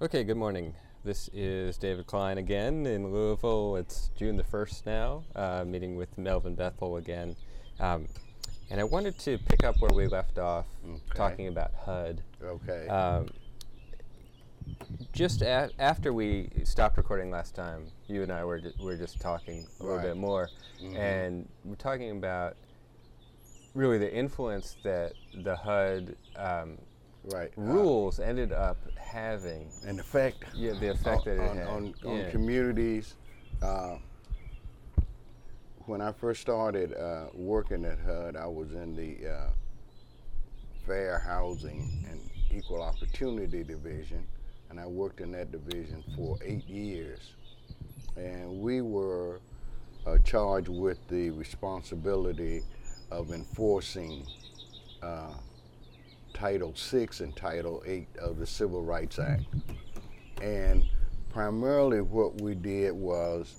Okay, good morning. This is David Klein again in Louisville. It's June the 1st now, meeting with Melvin Bethel again. And I wanted to pick up where we left off, talking about HUD. Okay. Just after we stopped recording last time, you and I were just talking a little bit more, and we're talking about really the influence that the HUD rules ended up having, and the effect. Yeah, the effect that it had on communities. When I first started working at HUD, I was in the Fair Housing and Equal Opportunity Division, and I worked in that division for 8 years. And we were charged with the responsibility of enforcing Title VI and Title VIII of the Civil Rights Act. And primarily what we did was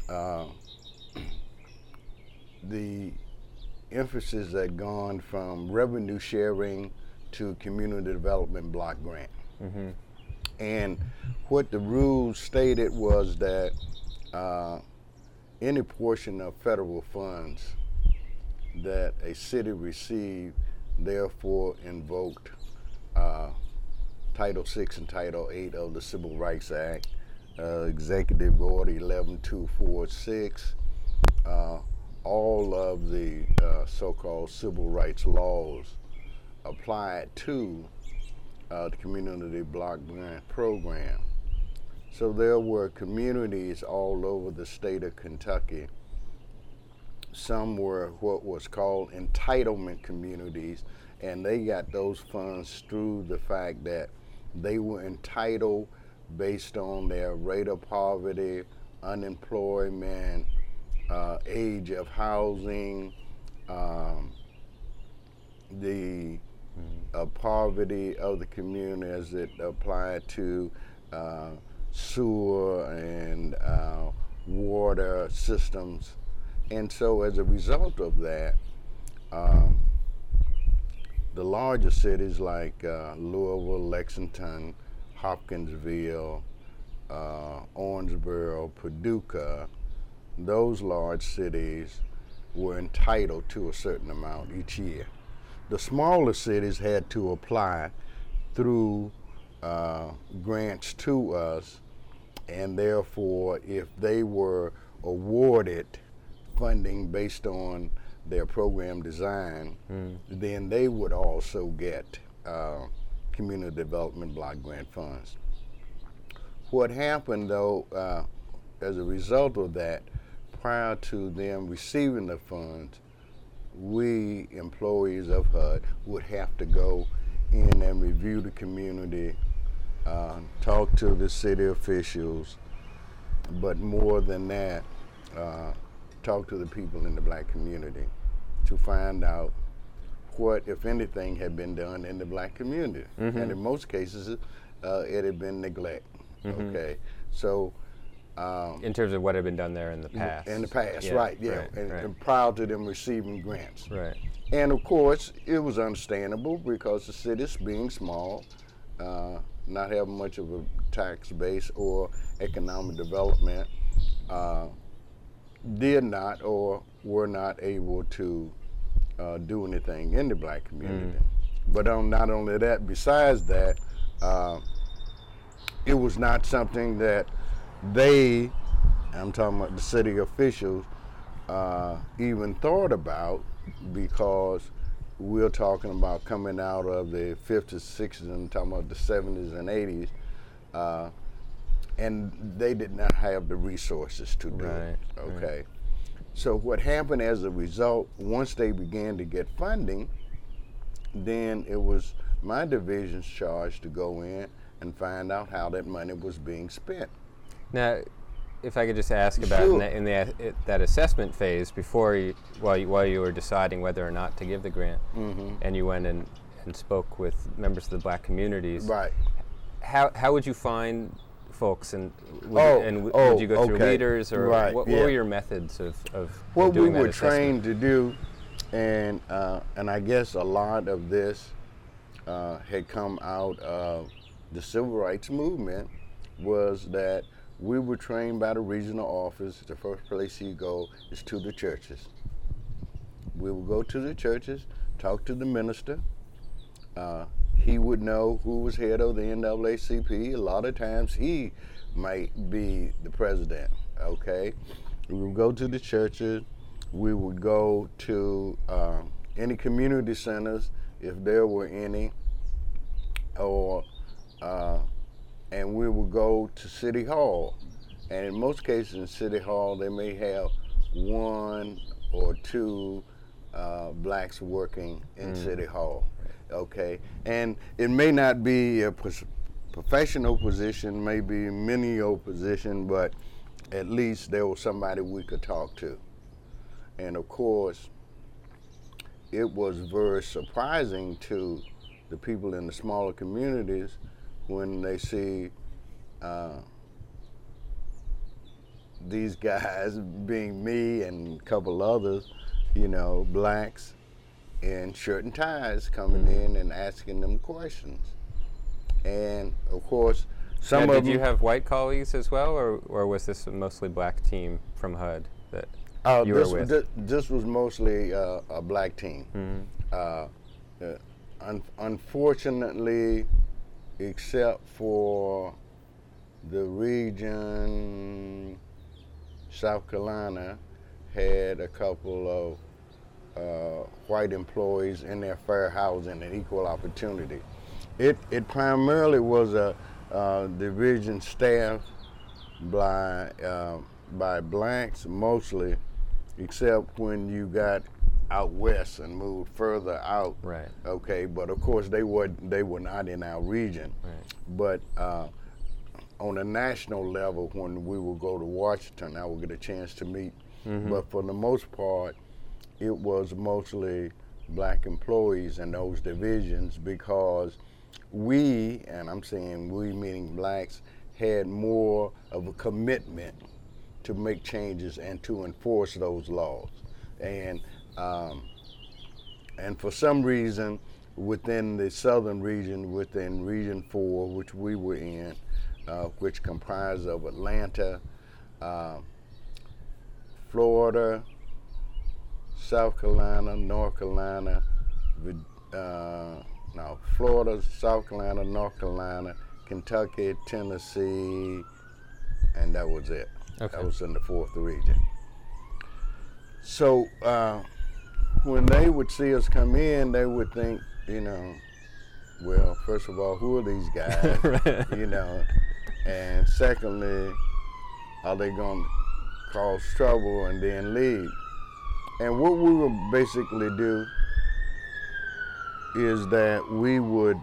the emphasis had gone from revenue sharing to community development block grant. And what the rules stated was that any portion of federal funds that a city received therefore invoked Title VI and Title VIII of the Civil Rights Act, Executive Order 11246, all of the so-called civil rights laws applied to the Community Block Grant Program. So there were communities all over the state of Kentucky. Some were what was called entitlement communities, and they got those funds through the fact that they were entitled based on their rate of poverty, unemployment, age of housing, the poverty of the community as it applied to sewer and water systems. And so as a result of that, the larger cities like Louisville, Lexington, Hopkinsville, Owensboro, Paducah, those large cities were entitled to a certain amount each year. The smaller cities had to apply through grants to us, and therefore if they were awarded funding based on their program design, then they would also get community development block grant funds. What happened though, as a result of that, prior to them receiving the funds, we employees of HUD would have to go in and review the community, talk to the city officials, but more than that, talk to the people in the black community to find out what, if anything, had been done in the black community. And in most cases, it had been neglect. Okay, so in terms of what had been done there in the past. In the past, and prior to them receiving grants. Right. And of course, it was understandable because the cities being small, not having much of a tax base or economic development, did not or were not able to do anything in the black community. But not only that, besides that, it was not something that they, I'm talking about the city officials, even thought about, because we're talking about coming out of the 50s, 60s, and talking about the 70s and 80s, and they did not have the resources to do it. Okay. So what happened as a result, once they began to get funding, then it was my division's charge to go in and find out how that money was being spent. Now, if I could just ask about in that assessment phase before while you were deciding whether or not to give the grant, and you went and spoke with members of the black communities. Right. How would you find folks, and would you go through leaders, or what were your methods of what doing we that were assessment? trained to do, and I guess a lot of this had come out of the civil rights movement was that we were trained by the regional office. The first place you go is to the churches. We would go to the churches, talk to the minister. He would know who was head of the NAACP. A lot of times he might be the president, okay? We would go to the churches. We would go to any community centers, if there were any, or and we would go to City Hall. And in most cases in City Hall, they may have one or two blacks working in City Hall, okay? And it may not be a professional position, maybe a menial position, but at least there was somebody we could talk to. And of course, it was very surprising to the people in the smaller communities when they see these guys, being me and a couple others, blacks in shirt and ties, coming in and asking them questions. And of course, some of them. Did you have white colleagues as well, or was this a mostly black team from HUD that you were with? This was mostly a black team. Unfortunately, except for the region, South Carolina had a couple of white employees in their fair housing and equal opportunity. It primarily was a division staffed by blacks mostly, except when you got out west and moved further out. Right. Okay, but of course they were not in our region. Right. But on a national level, when we would go to Washington, I would get a chance to meet. But for the most part, it was mostly black employees in those divisions, because we, and I'm saying we meaning blacks, had more of a commitment to make changes and to enforce those laws. And for some reason, within the southern region, within Region 4, which we were in, which comprised of Atlanta, Florida, South Carolina, North Carolina, Florida, South Carolina, North Carolina, Kentucky, Tennessee, and that was it. Okay. That was in the 4th region. So when they would see us come in, they would think, well, first of all, who are these guys? Right. And secondly, are they going to cause trouble and then leave? And what we would basically do is that we would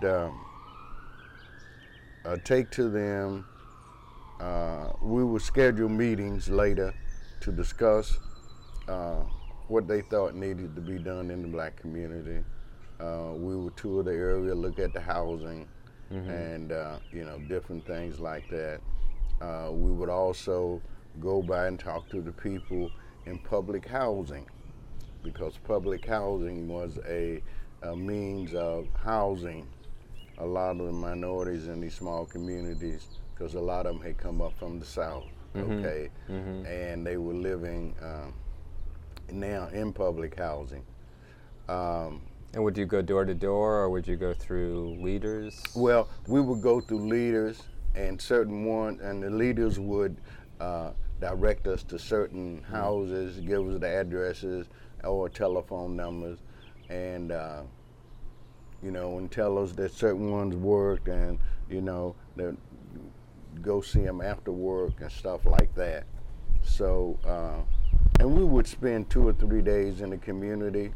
take to them, we would schedule meetings later to discuss what they thought needed to be done in the black community. We would tour the area, look at the housing, and different things like that. We would also go by and talk to the people in public housing, because public housing was a means of housing a lot of the minorities in these small communities, because a lot of them had come up from the South, okay, and they were living now in public housing. And would you go door to door, or would you go through leaders? Well, we would go through leaders, and the leaders would direct us to certain houses, give us the addresses or telephone numbers, and and tell us that certain ones worked, and that go see them after work and stuff like that. So, and we would spend 2 or 3 days in the community,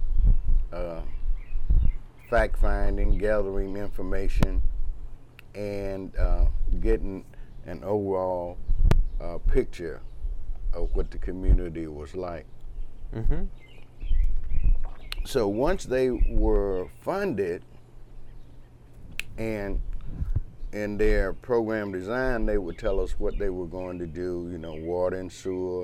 fact-finding, gathering information, and getting an overall picture of what the community was like. So once they were funded, and in their program design, they would tell us what they were going to do, water and sewer,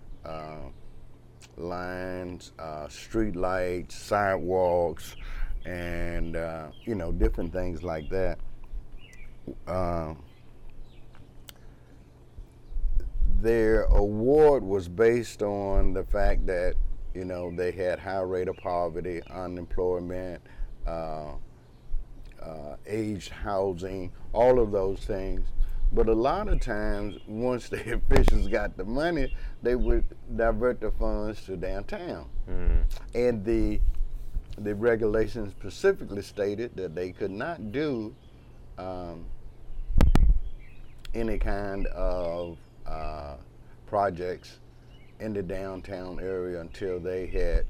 lines, street lights, sidewalks, and different things like that. their award was based on the fact that, they had high rate of poverty, unemployment, aged housing, all of those things. But a lot of times, once the officials got the money, they would divert the funds to downtown. And the regulations specifically stated that they could not do any kind of projects in the downtown area until they had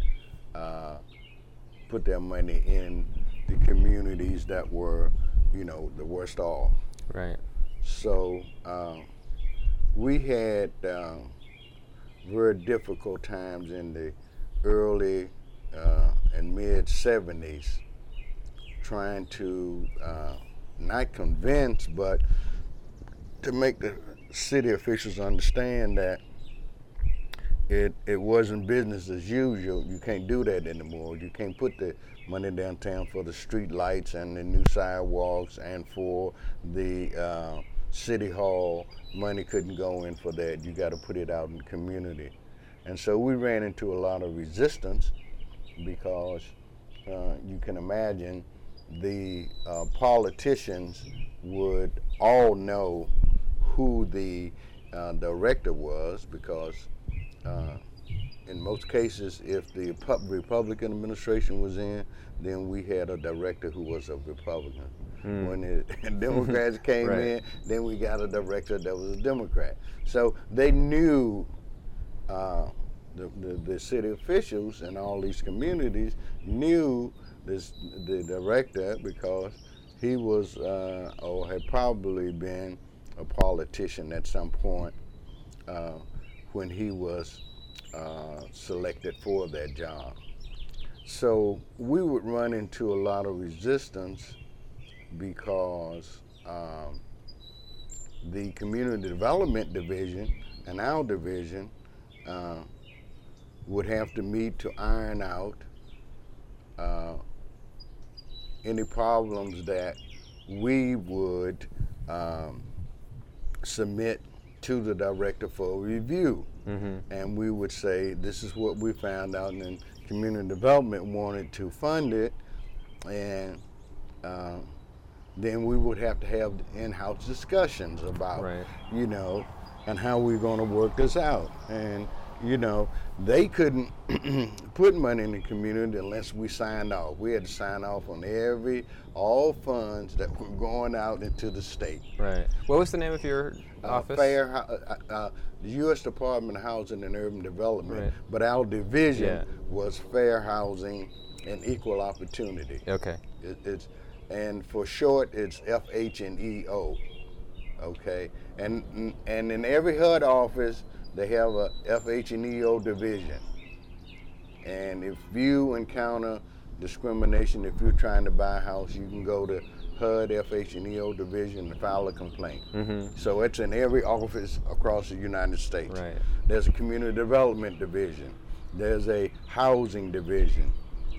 put their money in the communities that were, the worst off. Right. So we had very difficult times in the early and mid 70s trying to not convince, but to make the city officials understand that it wasn't business as usual. You can't do that anymore. You can't put the money downtown for the street lights and the new sidewalks and for the city hall. Money couldn't go in for that. You got to put it out in the community. And so we ran into a lot of resistance because you can imagine the politicians would all know who the director was, because in most cases, if the Republican administration was in, then we had a director who was a Republican. When the Democrats came Right. in, then we got a director that was a Democrat. So they knew, the city officials in all these communities knew the director, because he was or had probably been a politician at some point when he was selected for that job. So we would run into a lot of resistance because the community development division and our division would have to meet to iron out any problems that we would submit to the director for review. And we would say, this is what we found out, and then community development wanted to fund it, and then we would have to have in-house discussions about, Right. And how we're going to work this out. And, they couldn't put money in the community unless we signed off. We had to sign off on all funds that were going out into the state. Right. What was the name of your office? The U.S. Department of Housing and Urban Development, Right. but our division was Fair Housing and Equal Opportunity. Okay. And for short, it's FH&EO. Okay, and in every HUD office, they have a FH&EO division. And if you encounter discrimination, if you're trying to buy a house, you can go to HUD FH&EO division and file a complaint. So it's in every office across the United States. Right. There's a community development division. There's a housing division.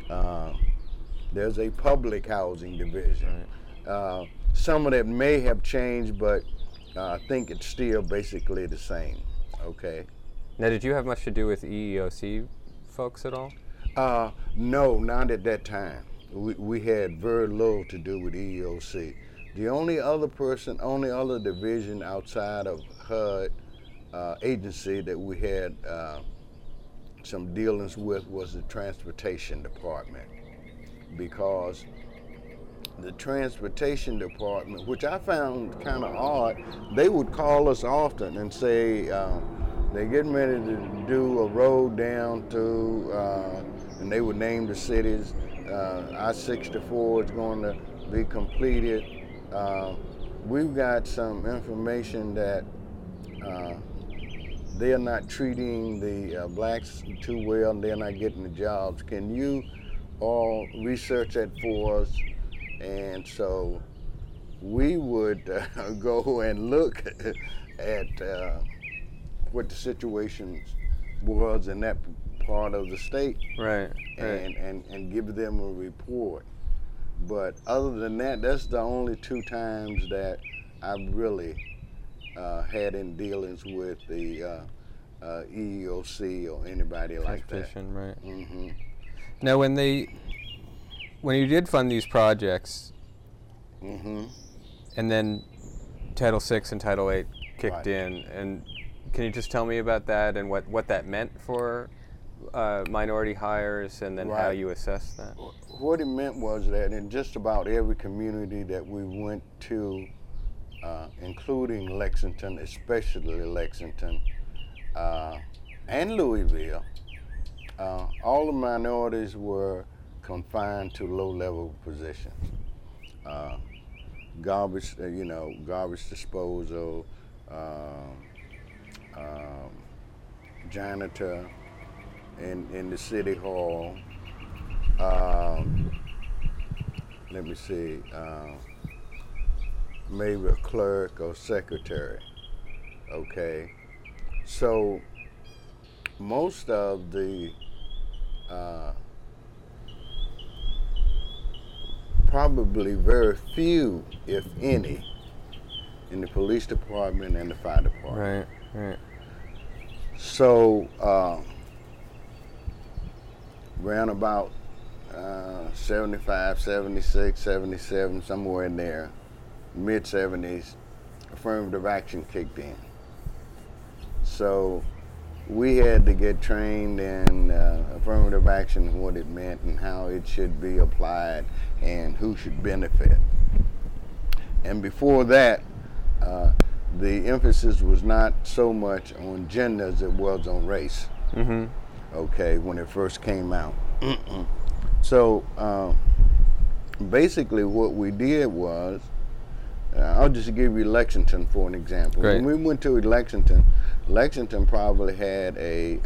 There's a public housing division. Right. Some of that may have changed, but I think it's still basically the same. Okay. Now, did you have much to do with EEOC folks at all? No, not at that time. We had very little to do with EEOC. The only other division outside of HUD agency that we had some dealings with was the Transportation Department, because the Transportation Department, which I found kind of odd, they would call us often and say they're getting ready to do a road down to, and they would name the cities. I-64 is going to be completed. We've got some information that they're not treating the blacks too well, and they're not getting the jobs. Can you all research that for us? And so we would go and look at what the situation was in that part of the state, Right. and give them a report. But other than that, that's the only 2 times that I've really had in dealings with the EEOC or anybody like that. Right. Mm-hmm. Now, when you did fund these projects, Mm-hmm. and then Title VI and Title VIII kicked Right. in, and can you just tell me about that and what that meant for minority hires, and then how Right. you assessed that? What it meant was that in just about every community that we went to, including Lexington, especially Lexington, and Louisville, all the minorities were confined to low-level positions. Garbage, garbage disposal, janitor in the city hall. Let me see, maybe a clerk or secretary. Okay, so most of the probably very few, if any, in the police department and the fire department. Right. So around about 75, 76, 77, somewhere in there, mid-70s, affirmative action kicked in. So we had to get trained in affirmative action, what it meant and how it should be applied and who should benefit. And before that, the emphasis was not so much on gender as it was on race. Mm-hmm. Okay, when it first came out. So basically what we did was, I'll just give you Lexington for an example. Great. When we went to Lexington, Lexington probably had a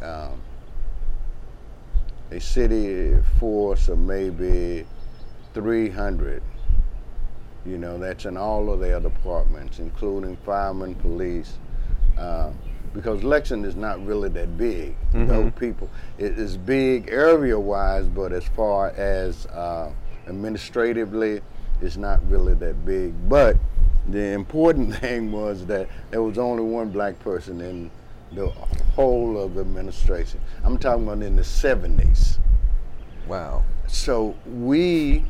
city force of maybe 300. You know, that's in all of their departments, including firemen, police, because Lexington is not really that big. Mm-hmm. No people. It is big area-wise, but as far as administratively, it's not really that big. But the important thing was that there was only one black person in the whole of the administration. I'm talking about in the 70s. Wow. So we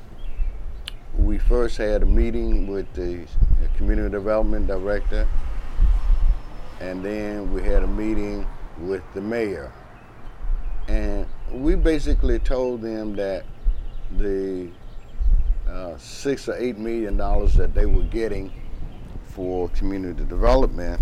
first had a meeting with the community development director, and then we had a meeting with the mayor. And we basically told them that the $6 or $8 million that they were getting for community development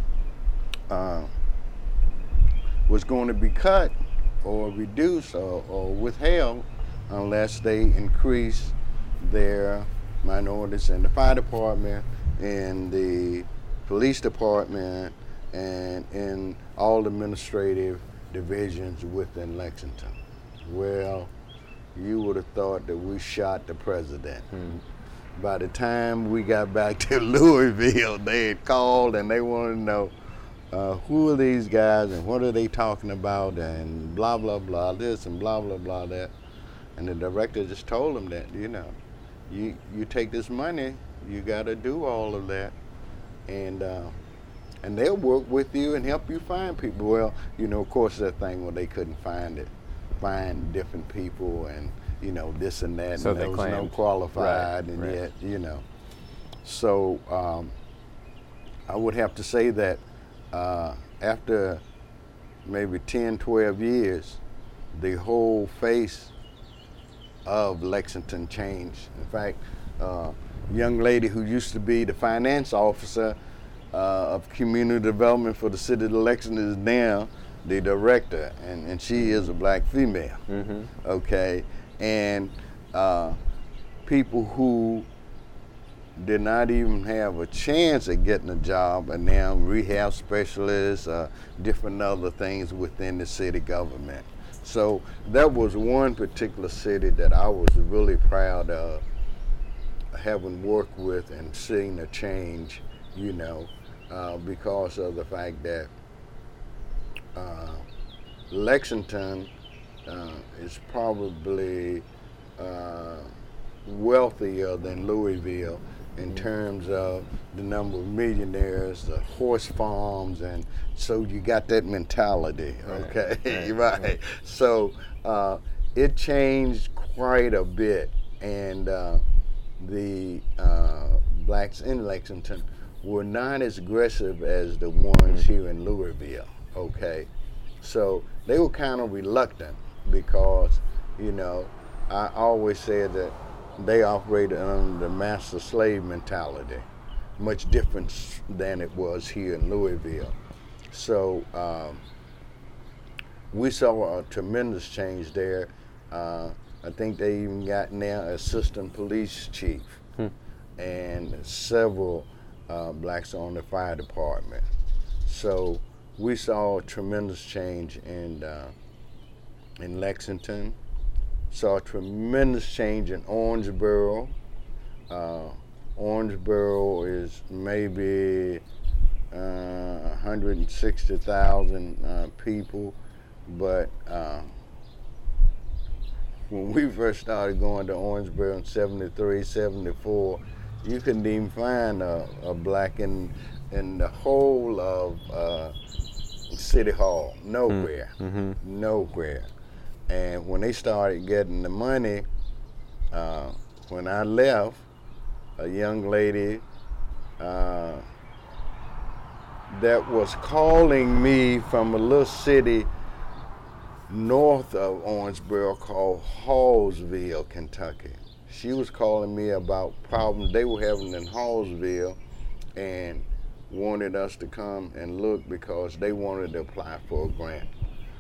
was going to be cut or reduced or withheld unless they increased their minorities in the fire department, in the police department, and in all administrative divisions within Lexington. Well, you would have thought that we shot the president. By the time we got back to Louisville, they had called and they wanted to know who are these guys and what are they talking about and blah, blah, blah, this and blah, blah, blah, that. And the director just told them that, you take this money, you got to do all of that. And they'll work with you and help you find people. Well, of course, that thing where they couldn't find different people and, this and that, So and there was no qualified, and yet, So I would have to say that after maybe 10, 12 years, the whole face of Lexington changed. In fact, a young lady who used to be the finance officer of community development for the city of Lexington is now the director, and she is a black female. Mm-hmm. Okay, and people who did not even have a chance at getting a job are now rehab specialists, different other things within the city government. So that was one particular city that I was really proud of having worked with and seeing a change, because of the fact that Lexington is probably wealthier than Louisville in terms of the number of millionaires, the horse farms, and so you got that mentality, okay? Right. So it changed quite a bit, and the blacks in Lexington were not as aggressive as the ones here in Louisville, okay? So they were kind of reluctant because, you know, I always said that they operated under the master-slave mentality, much different than it was here in Louisville. So we saw a tremendous change there. I think they even got now assistant police chief and several blacks on the fire department. So we saw a tremendous change in Lexington. Saw a tremendous change in Orangeboro. Orangeboro is maybe 160,000 people, but when we first started going to Orangeboro in 73, 74, you couldn't even find a black in the whole of City Hall, nowhere, nowhere. And when they started getting the money, when I left, a young lady that was calling me from a little city north of Orangeboro called Hallsville, Kentucky. She was calling me about problems they were having in Hallsville and wanted us to come and look because they wanted to apply for a grant.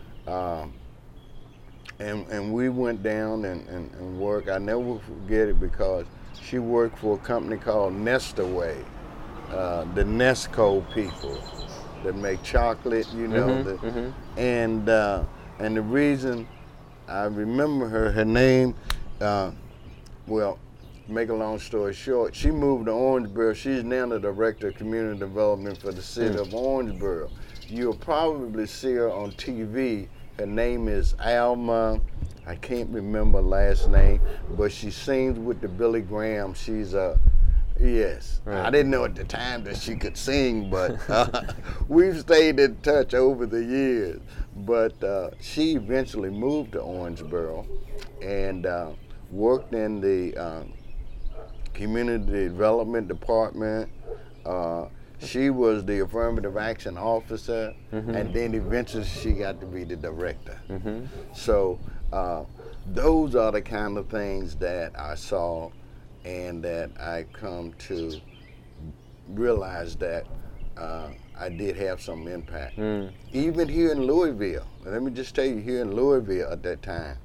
And we went down and worked. I never forget it because she worked for a company called Nestaway, the Nesco people that make chocolate, you know. And the reason I remember her name, well, make a long story short, she moved to Orangeboro. She's now the Director of Community Development for the city of Orangeboro. You'll probably see her on TV. Her name is Alma, I can't remember last name, but she sings with the Billy Graham. She's yes. Right. I didn't know at the time that she could sing, but we've stayed in touch over the years. But she eventually moved to Orangeboro and worked in the Community Development Department. She was the affirmative action officer, and then eventually she got to be the director. So those are the kind of things that I saw and that I come to realize that I did have some impact. Even here in Louisville, let me just tell you, here in Louisville at that time,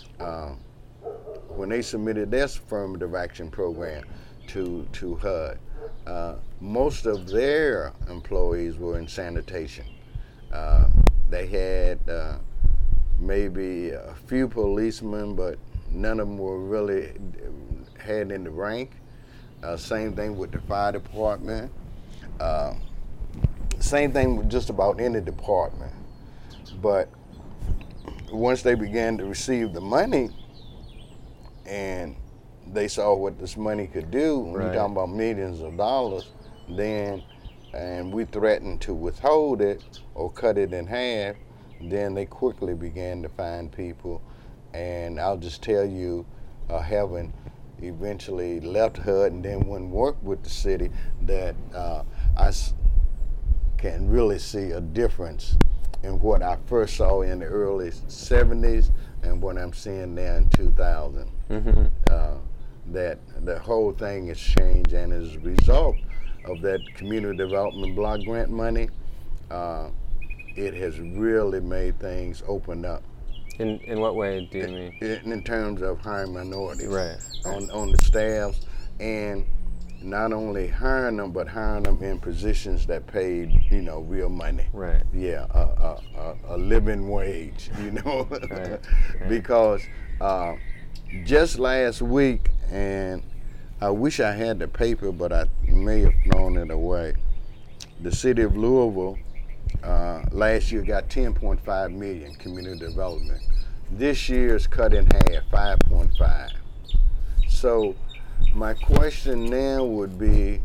when they submitted their affirmative action program to HUD, most of their employees were in sanitation. They had maybe a few policemen, but none of them were really had any rank. Same thing with the fire department. Same thing with just about any department. But once they began to receive the money and they saw what this money could do, when you're talking about millions of dollars, then, and we threatened to withhold it or cut it in half, then they quickly began to find people. And I'll just tell you, having eventually left HUD and then went and worked with the city, that I can really see a difference in what I first saw in the early 70s and what I'm seeing now in 2000. That the whole thing has changed, and as a result of that community development block grant money, it has really made things open up. In what way do you mean? In terms of hiring minorities on the staffs, and not only hiring them, but hiring them in positions that paid, you know, real money. Yeah, a living wage, you know. Because just last week, and I wish I had the paper, but I may have thrown it away. The city of Louisville last year got 10.5 million community development. This year is cut in half, 5.5. So my question now would be,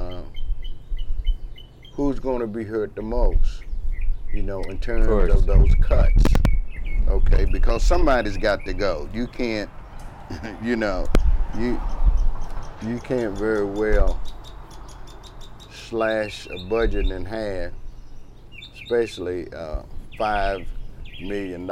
who's going to be hurt the most, in terms of those cuts? Okay, because somebody's got to go. You can't, you can't very well slash a budget in half, especially $5 million,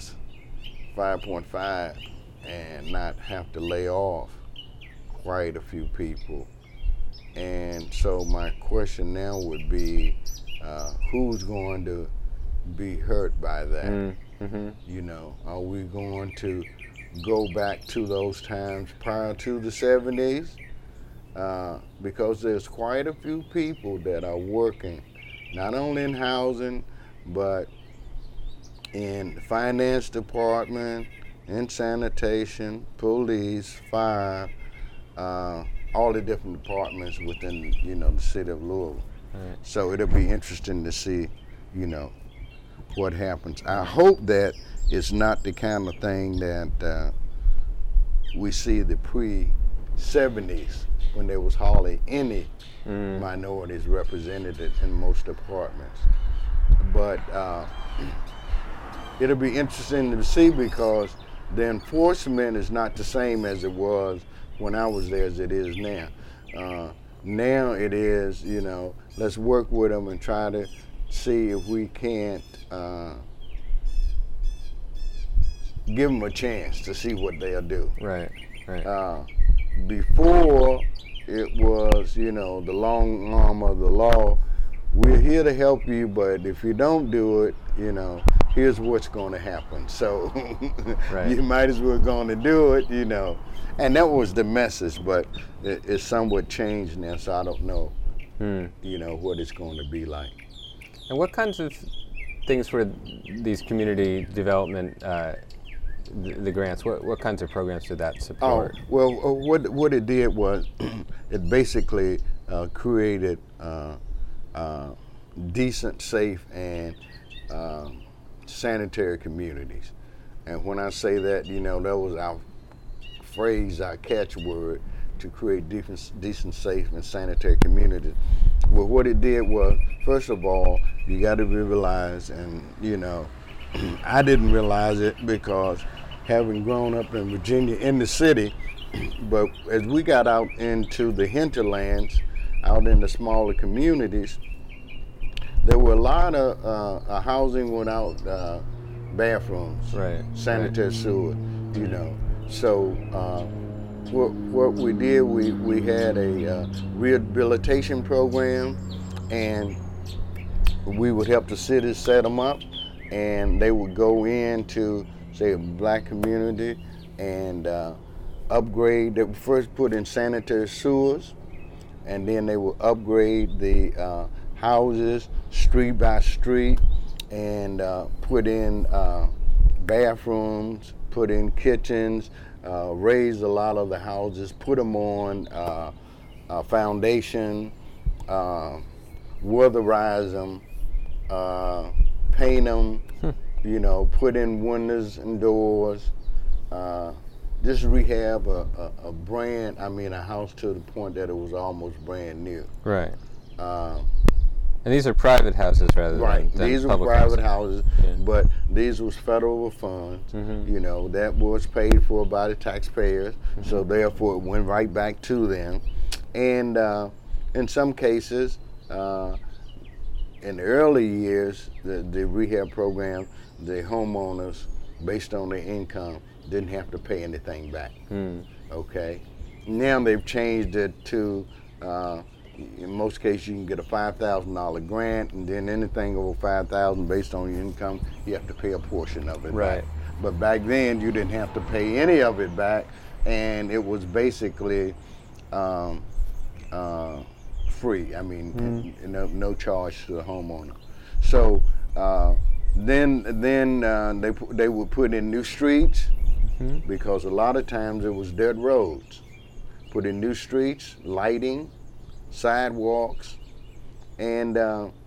5.5, and not have to lay off quite a few people. And so my question now would be, who's going to be hurt by that? Are we going to go back to those times prior to the 70s? Because there's quite a few people that are working, not only in housing, but in the finance department, in sanitation, police, fire, all the different departments within, the city of Louisville. Right. So it'll be interesting to see, what happens. I hope that it's not the kind of thing that we see the pre-70s when there was hardly any minorities represented in most departments. But it'll be interesting to see because the enforcement is not the same as it was when I was there as it is now. Now it is, let's work with them and try to see if we can't give them a chance to see what they'll do. Right. Before it was, the long arm of the law. We're here to help you, but if you don't do it, here's what's going to happen. So you might as well going to do it, And that was the message, but it's somewhat changed now, so I don't know, what it's going to be like. And what kinds of things were these community development, the grants, what kinds of programs did that support? Oh, well, what it did was it basically created decent, safe, and sanitary communities. And when I say that, that was our phrase, our catchword, to create decent, safe, and sanitary communities. Well, what it did was, first of all, you got to realize, and I didn't realize it because having grown up in Virginia in the city, but as we got out into the hinterlands, out in the smaller communities, there were a lot of housing without bathrooms, sanitary sewer, So what we did, we had a rehabilitation program, and we would help the cities set them up, and they would go into, say, a black community and upgrade. They would first put in sanitary sewers, and then they would upgrade the houses street by street and put in bathrooms, put in kitchens, raise a lot of the houses, put them on foundation, weatherize them, paint them, put in windows and doors, just rehab a house to the point that it was almost brand new. Right. And these are private houses rather than these were private houses, but these was federal funds, that was paid for by the taxpayers, so therefore it went right back to them. And in some cases, in the early years, the rehab program, the homeowners, based on their income, didn't have to pay anything back. Okay. Now they've changed it to, in most cases, you can get a $5,000 grant, and then anything over $5,000 based on your income, you have to pay a portion of it back. But back then, you didn't have to pay any of it back, and it was basically free. No charge to the homeowner. So then they would put in new streets, because a lot of times it was dirt roads. Put in new streets, lighting, sidewalks, and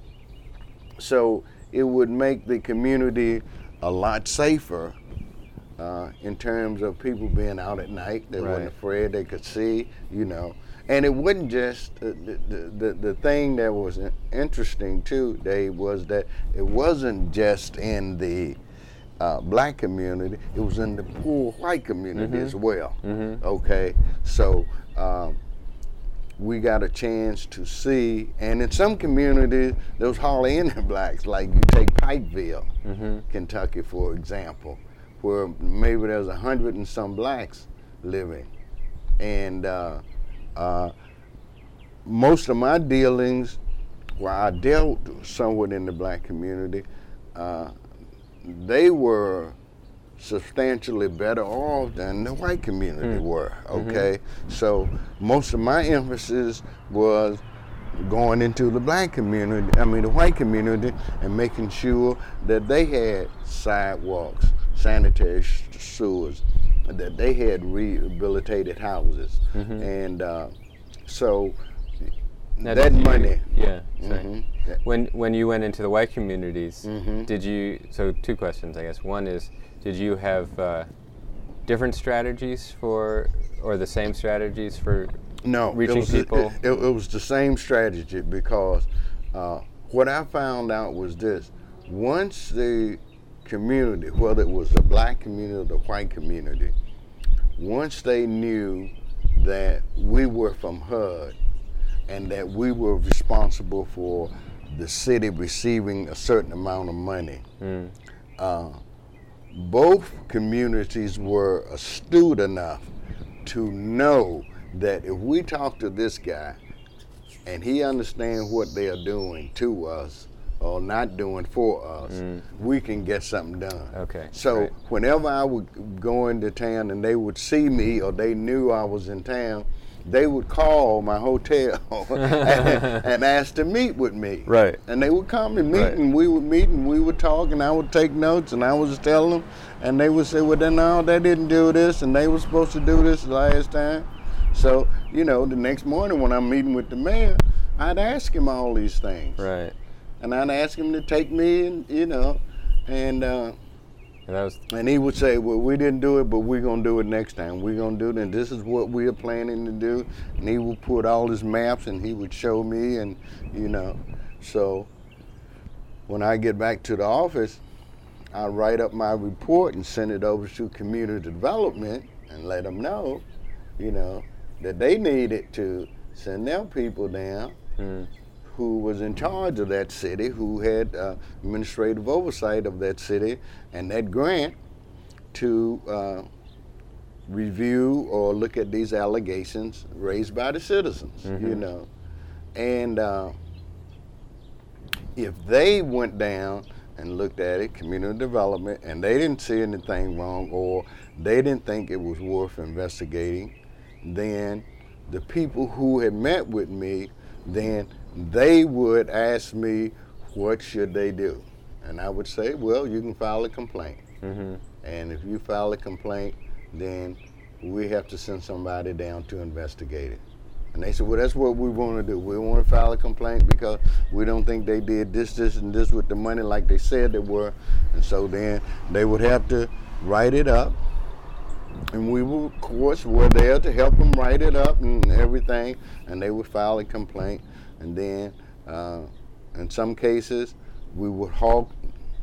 so it would make the community a lot safer in terms of people being out at night. They Right. weren't afraid. They could see, you know. And it wasn't just the thing that was interesting too, Dave, was that it wasn't just in the black community, it was in the poor white community as well. Okay, so we got a chance to see, and in some communities there was hardly any blacks. Like you take Pikeville, Kentucky, for example, where maybe there's 100 and some blacks living, and most of my dealings, where I dealt somewhat in the black community, they were substantially better off than the white community were, okay? So most of my emphasis was going into the black community, the white community, and making sure that they had sidewalks, sanitary sewers, that they had rehabilitated houses. And so Now, that money. Yeah. Sorry. When you went into the white communities, did you? So 2 questions, I guess. One is, did you have different strategies for, or the same strategies for reaching people? It was the same strategy, because what I found out was this: once the community, whether it was the black community or the white community, once they knew that we were from HUD, and that we were responsible for the city receiving a certain amount of money. Both communities were astute enough to know that if we talk to this guy and he understands what they are doing to us or not doing for us, we can get something done. Okay. So right. whenever I would go into town and they would see me or they knew I was in town, they would call my hotel and ask to meet with me. Right. And they would come and meet, Right. and we would meet, and we would talk, and I would take notes, and I would just tell them, and they would say, well, then no, they didn't do this, and they were supposed to do this last time. So, the next morning when I'm meeting with the mayor, I'd ask him all these things. Right. And I'd ask him to take me, and he would say, well, we didn't do it, but we're going to do it next time. We're going to do it, and this is what we are planning to do. And he would put all his maps, and he would show me, and, So when I get back to the office, I write up my report and send it over to community development and let them know, that they needed to send their people down who was in charge of that city, who had administrative oversight of that city and that grant, to review or look at these allegations raised by the citizens, And if they went down and looked at it, community development, and they didn't see anything wrong, or they didn't think it was worth investigating, then the people who had met with me, then they would ask me, what should they do? And I would say, well, you can file a complaint. And if you file a complaint, then we have to send somebody down to investigate it. And they said, well, that's what we want to do. We want to file a complaint because we don't think they did this, and this with the money like they said they were. And so then they would have to write it up. And we, of course, were there to help them write it up and everything. And they would file a complaint. And then, in some cases, we would halt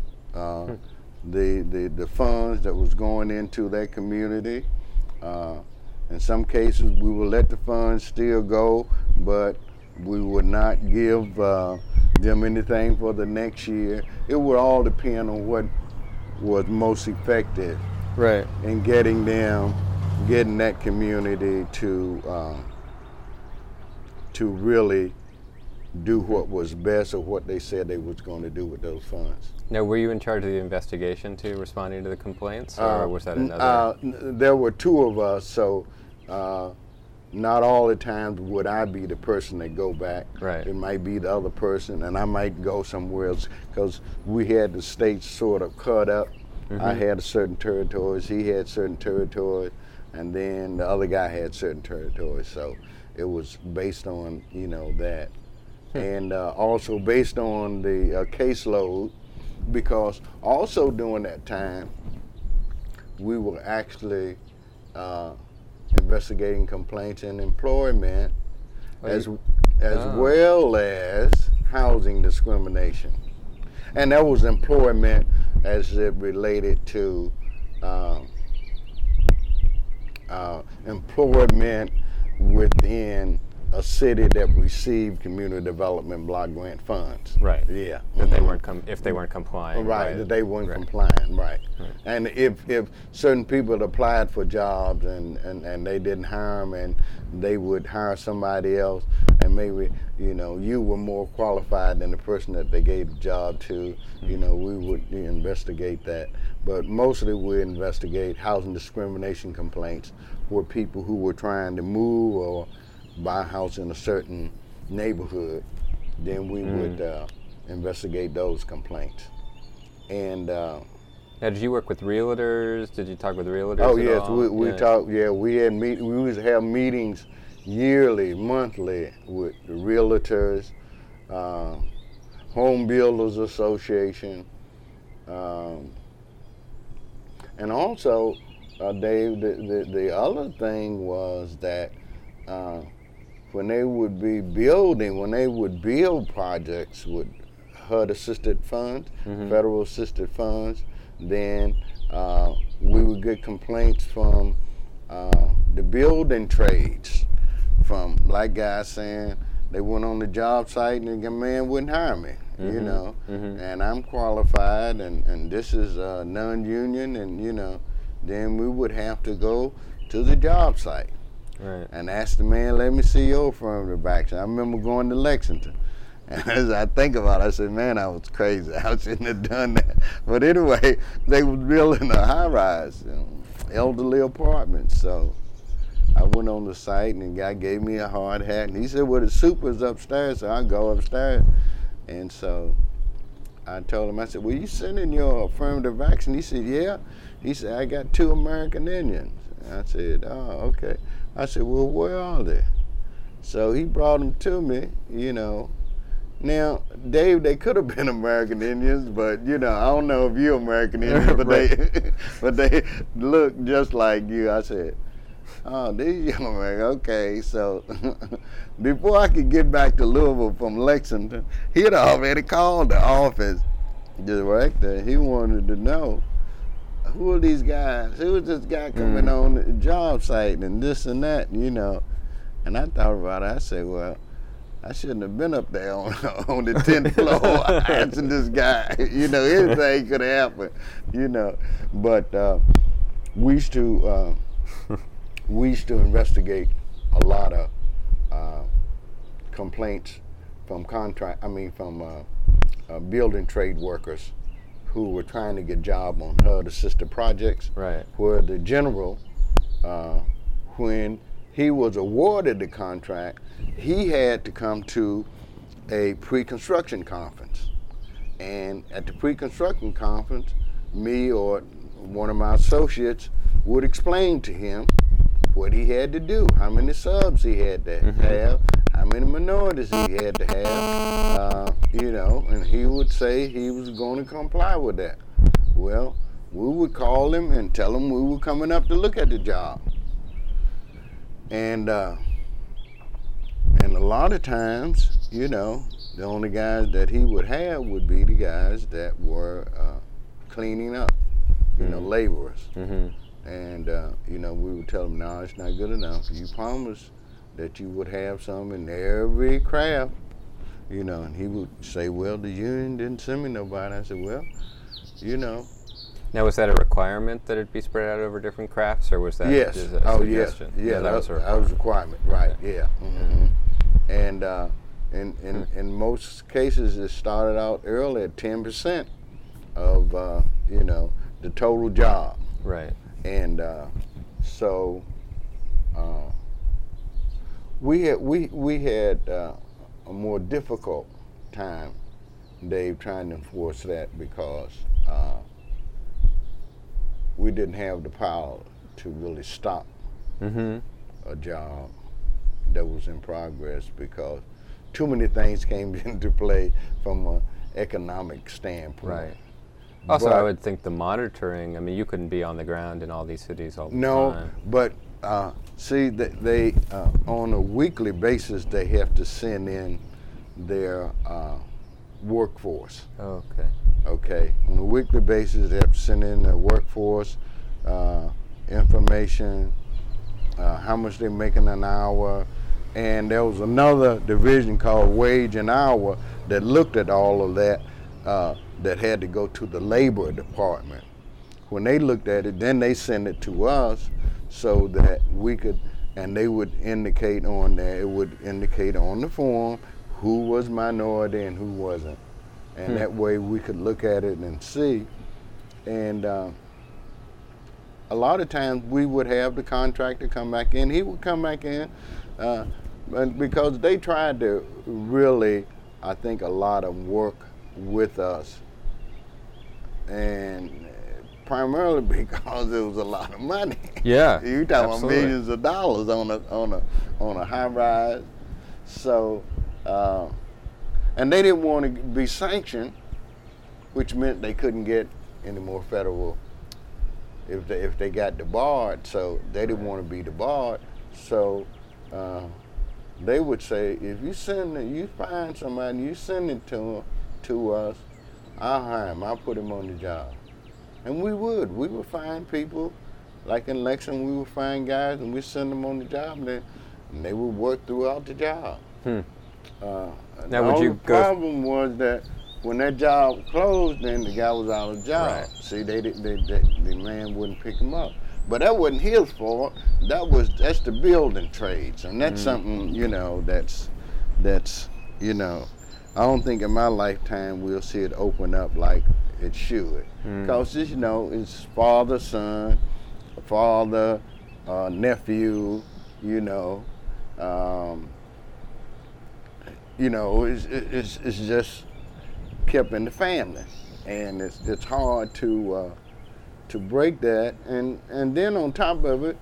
the funds that was going into that community. In some cases, we would let the funds still go, but we would not give them anything for the next year. It would all depend on what was most effective, right, in getting that community to really do what was best, or what they said they was going to do with those funds. Now, were you in charge of the investigation too, responding to the complaints, or was that another? There were 2 of us, so not all the times would I be the person that go back. Right. It might be the other person, and I might go somewhere else, because we had the states sort of cut up. I had certain territories, he had certain territories, and then the other guy had certain territories. So it was based on, that. And also based on the caseload, because also during that time, we were actually investigating complaints in employment as well as housing discrimination. And that was employment as it related to employment within a city that received community development block grant funds. Right. Yeah. That they weren't if they weren't complying. Right. That they weren't complying. Right. And if certain people applied for jobs and they didn't hire them, and they would hire somebody else, and maybe you were more qualified than the person that they gave the job to, we would investigate that. But mostly we investigate housing discrimination complaints where people who were trying to move or buy a house in a certain neighborhood, then we would investigate those complaints. And now, did you work with realtors? Did you talk with realtors? Oh yes, we talked. Yeah, we had we used to have meetings yearly, monthly with the realtors, Home Builders Association, and also, Dave, the other thing was that when they would build projects with HUD-assisted funds, federal assisted funds, then we would get complaints from the building trades, from black guys saying they went on the job site and the man wouldn't hire me, and I'm qualified, and this is non-union, and then we would have to go to the job site. Right. And ask the man, let me see your affirmative action. I remember going to Lexington. And as I think about it, I said, man, I was crazy. I shouldn't have done that. But anyway, they were building a high-rise, elderly apartments. So I went on the site, and the guy gave me a hard hat. And he said, well, the super's upstairs, so I go upstairs. And so I told him, I said, well, you sent in your affirmative action? He said, yeah. He said, I got 2 American Indians. I said, oh, okay. I said, well, where are they? So he brought them to me, Now, Dave, they could have been American Indians, but, I don't know if you're American Indians, but they look just like you. I said, oh, these young Americans, okay. So before I could get back to Louisville from Lexington, he had already called the office director. He wanted to know, who are these guys? Who is this guy coming on the job site and this and that, And I thought about it. I said, well, I shouldn't have been up there on the 10th floor asking this guy. Anything could have happened, But we used to investigate a lot of complaints from building trade workers who were trying to get job on HUD-assisted projects, right? Where the general, when he was awarded the contract, he had to come to a pre-construction conference. And at the pre-construction conference, me or one of my associates would explain to him what he had to do, how many subs he had to have, how many minorities he had to have, and he would say he was going to comply with that. Well, we would call him and tell him we were coming up to look at the job. And a lot of times, the only guys that he would have would be the guys that were cleaning up, laborers. And, we would tell him, no, it's not good enough. You promised that you would have some in every craft, and he would say, well, the union didn't send me nobody. I said, well, Now, was that a requirement that it be spread out over different crafts, or was that yes. just a suggestion? Yeah, that was a requirement, right, yeah. And in most cases, it started out early at 10% of, the total job. Right. And so we had a more difficult time, Dave, trying to enforce that because we didn't have the power to really stop a job that was in progress because too many things came into play from an economic standpoint. Right. Also, I would think the monitoring, I mean, you couldn't be on the ground in all these cities all the time. No, but see, they on a weekly basis, they have to send in their workforce. Oh, okay. Okay, on a weekly basis, they have to send in their workforce information, how much they're making an hour, and there was another division called Wage and Hour that looked at all of that, that had to go to the labor department. When they looked at it, then they sent it to us so that we could, and they would indicate on there, it would indicate on the form who was minority and who wasn't. And that way we could look at it and see. And a lot of times we would have the contractor come back in. He would come back in but because they tried to really, I think, a lot of work with us. And primarily because it was a lot of money. Yeah, you talking about millions of dollars on a high rise. So, and they didn't want to be sanctioned, which meant they couldn't get any more federal if they got debarred. So they didn't want to be debarred. So they would say, if you find somebody, you send it to us, I'll hire him. I'll put him on the job. And we would find people, like in Lexington, we would find guys and we'd send them on the job, and they would work throughout the job. Now, would you go? The problem was that when that job closed, then the guy was out of job. Right. See, the man wouldn't pick him up. But that wasn't his fault. That's the building trades, and that's something that's I don't think in my lifetime we'll see it open up like it should, because it's father, son, father, nephew, it's just kept in the family, and it's hard to break that. And then on top of it,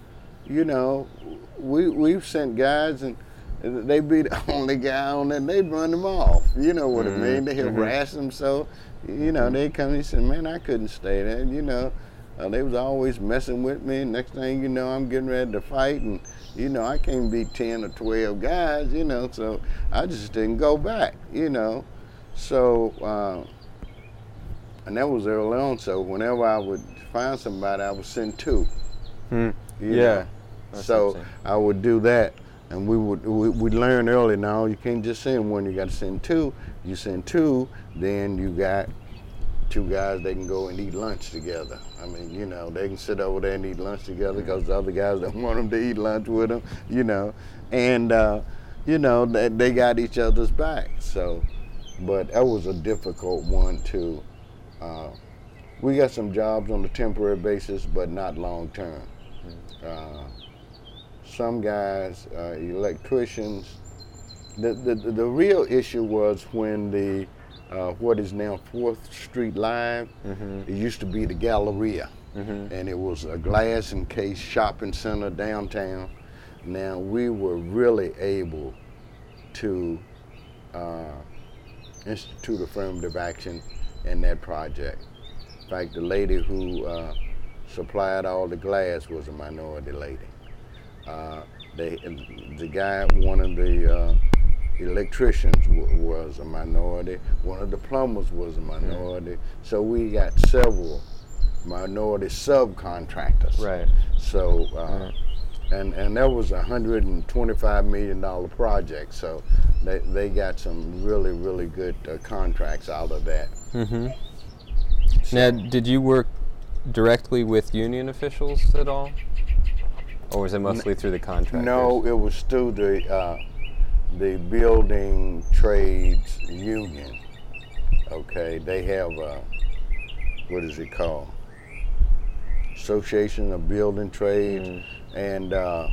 we've sent guys and they be the only guy on it, and they run them off. You know what I mean? They harass them, so they come and say, man, I couldn't stay there. They was always messing with me. Next thing you know, I'm getting ready to fight, and I can't beat 10 or 12 guys. So I just didn't go back. So and that was early on. So whenever I would find somebody, I would send two. Yeah. So I would do that. And we'd learn early now, you can't just send one, you got to send two. You send two, then you got two guys, they can go and eat lunch together. I mean, they can sit over there and eat lunch together because the other guys don't want them to eat lunch with them, And, they got each other's back. So, but that was a difficult one too. We got some jobs on a temporary basis, but not long term. Some guys, electricians, the real issue was when the what is now 4th Street Live, it used to be the Galleria, and it was a glass encased shopping center downtown. Now we were really able to institute affirmative action in that project. In fact, the lady who supplied all the glass was a minority lady. The guy, one of the electricians was a minority. One of the plumbers was a minority. So we got several minority subcontractors. Right. So, and that was a $125 million project. So they got some really, really good contracts out of that. So, now, did you work directly with union officials at all? Or was it mostly through the contractors? No, it was through the building trades union. Okay, they have what is it called? Association of Building Trades, and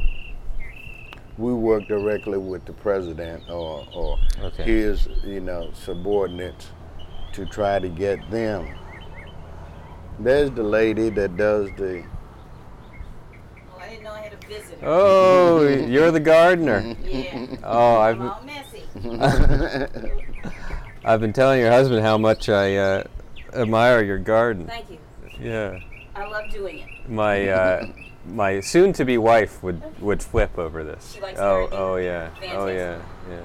we work directly with the president or his subordinates to try to get them. There's the lady that does the. I didn't know I had a visitor. Oh, you're the gardener. Yeah. Oh, I'm all messy. I've been telling your husband how much I admire your garden. Thank you. Yeah. I love doing it. My soon-to-be wife would flip over this. She likes oh gardening? yeah. Fantastic. Oh yeah.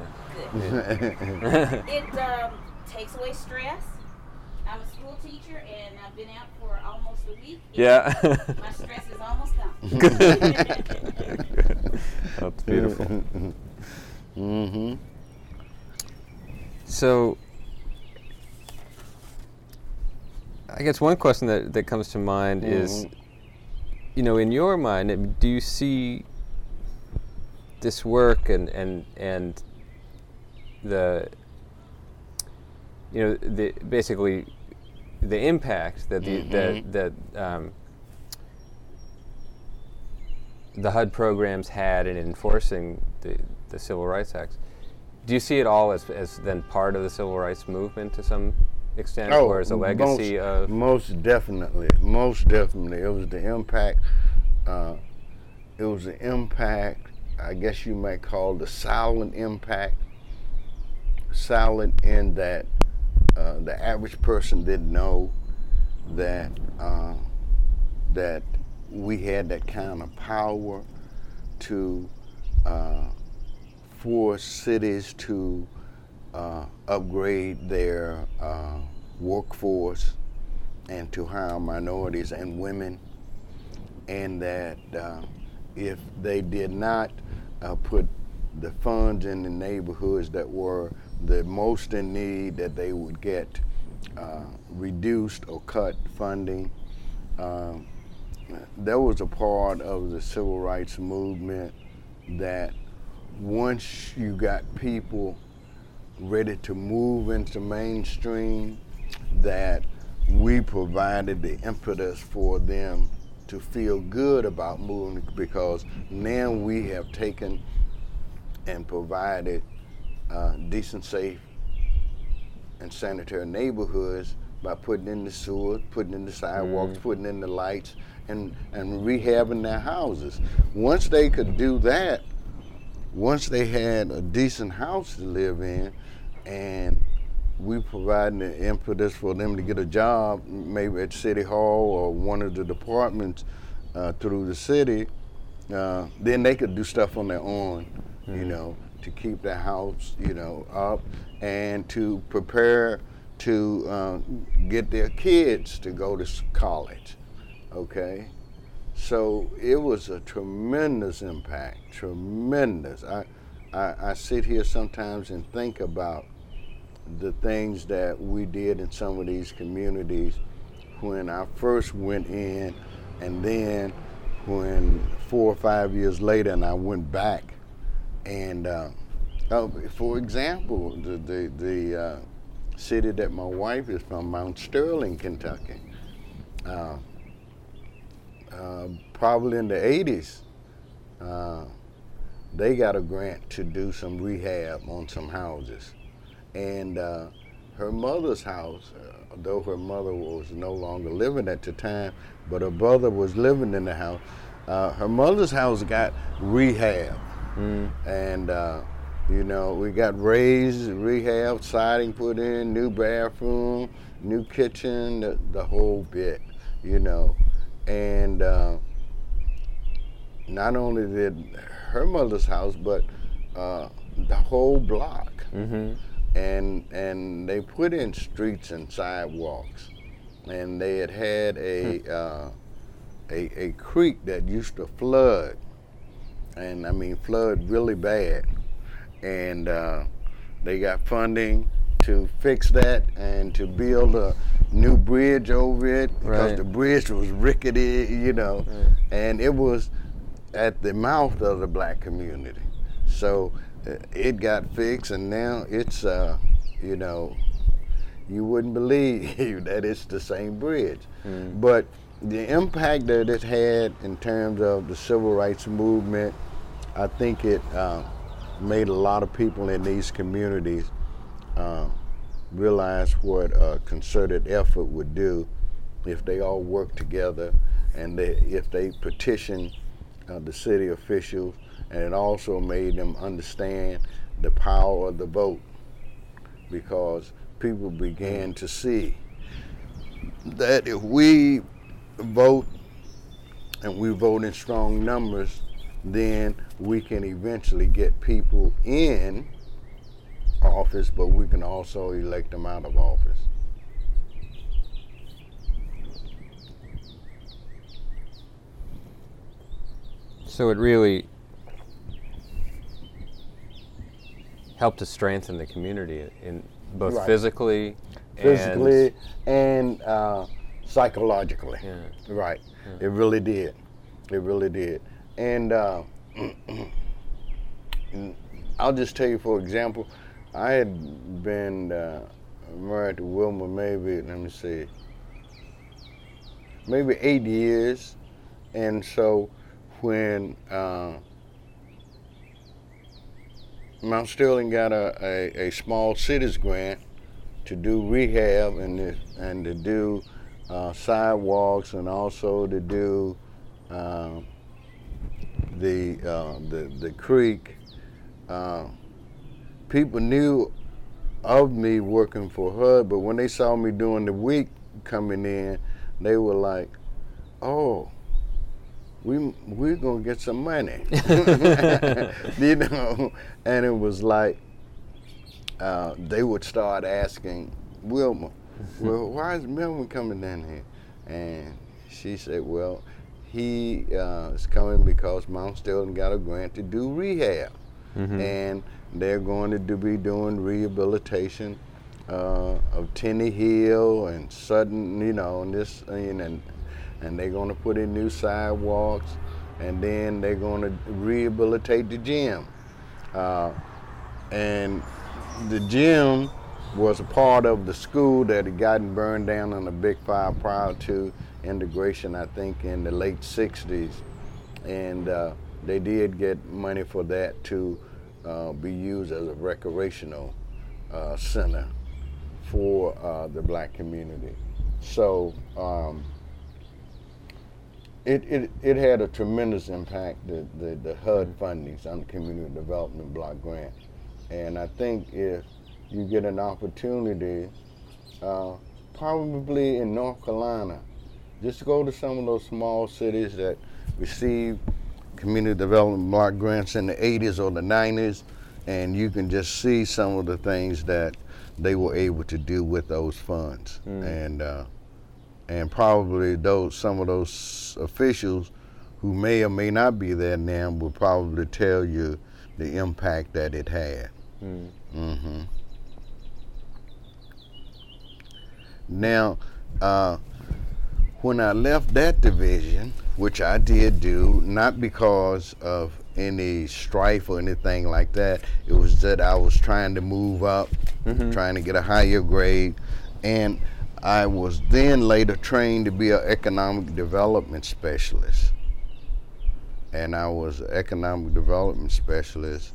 Good. It takes away stress. I'm a school teacher and I've been out for almost a week. Yeah. My stress is almost gone. Good. That's beautiful. Mm-hmm. So, I guess one question that comes to mind is, you know, in your mind, do you see this work and the, you know, the basically the impact that the HUD programs had in enforcing the Civil Rights Acts? Do you see it all as then part of the Civil Rights movement to some extent, or as a legacy of? Most definitely. Most definitely. It was the impact. It was the impact, I guess you might call the silent impact. Silent in that the average person didn't know that that we had that kind of power to force cities to upgrade their workforce and to hire minorities and women, and that if they did not put the funds in the neighborhoods that were the most in need, that they would get reduced or cut funding. That was a part of the civil rights movement, that once you got people ready to move into mainstream, that we provided the impetus for them to feel good about moving, because now we have taken and provided decent, safe, and sanitary neighborhoods by putting in the sewer, putting in the sidewalks, putting in the lights, and rehabbing their houses. Once they could do that, once they had a decent house to live in, and we provided the impetus for them to get a job, maybe at City Hall or one of the departments through the city, then they could do stuff on their own, you know, to keep their house, you know, up, and to prepare to get their kids to go to college, okay? So it was a tremendous impact, tremendous. I sit here sometimes and think about the things that we did in some of these communities when I first went in, and then when 4 or 5 years later and I went back. And for example, the city that my wife is from, Mount Sterling, Kentucky, probably in the 80s, they got a grant to do some rehab on some houses. And her mother's house, though her mother was no longer living at the time, but her brother was living in the house, her mother's house got rehab. And you know, we got raised, rehab, siding put in, new bathroom, new kitchen, the whole bit, you know. And not only did her mother's house, but the whole block. And they put in streets and sidewalks, and they had a creek that used to flood, and I mean flood really bad, and they got funding to fix that and to build a new bridge over it, because the bridge was rickety, you know, and it was at the mouth of the black community. So it got fixed, and now it's, you know, you wouldn't believe that it's the same bridge. But the impact that it had in terms of the civil rights movement, I think it made a lot of people in these communities realize what a concerted effort would do if they all worked together, and if they petitioned the city officials. And it also made them understand the power of the vote, because people began to see that if we vote and we vote in strong numbers, then we can eventually get people in office, but we can also elect them out of office. So it really helped to strengthen the community in both Right. physically and psychologically. Yeah. Right. It really did. It really did. And I'll just tell you, for example, I had been married to Wilma maybe 8 years. And so when Mount Sterling got a small cities grant to do rehab and to do sidewalks and also to do the creek. People knew of me working for HUD, but when they saw me during the week coming in, they were like, "Oh, we're gonna get some money," you know. And it was like they would start asking Wilma, "Well, why is Melvin coming down here?" And she said, "Well, he is coming because Mount Sterling got a grant to do rehab, and they're going to be doing rehabilitation of Tenny Hill and Sutton, you know, and this and they're going to put in new sidewalks, and then they're going to rehabilitate the gym." And the gym was a part of the school that had gotten burned down in a big fire prior to integration, I think, in the late 60s. And they did get money for that to be used as a recreational center for the black community. So it had a tremendous impact, the HUD fundings on the Community Development Block Grant. And I think if you get an opportunity, probably in North Carolina, just go to some of those small cities that received Community Development Block Grants in the 80s or the 90s, and you can just see some of the things that they were able to do with those funds. And probably some of those officials who may or may not be there now will probably tell you the impact that it had. Now, when I left that division, which I did do, not because of any strife or anything like that, it was that I was trying to move up, trying to get a higher grade, and I was then later trained to be an economic development specialist. And I was an economic development specialist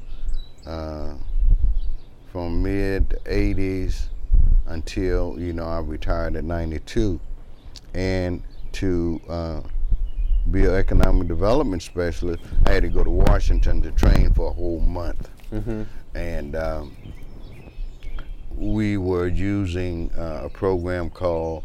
from mid-80s until, I retired at 92. And to be an economic development specialist, I had to go to Washington to train for a whole month. And we were using a program called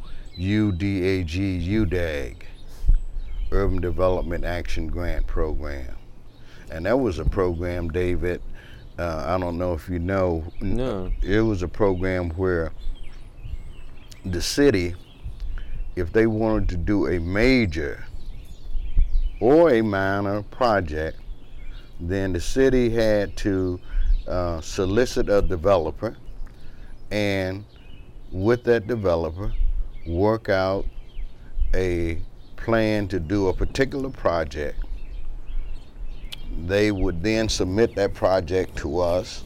UDAG, Urban Development Action Grant Program. And that was a program, David, I don't know if you know. No. It was a program where the city, if they wanted to do a major or a minor project, then the city had to solicit a developer, and with that developer, work out a plan to do a particular project. They would then submit that project to us.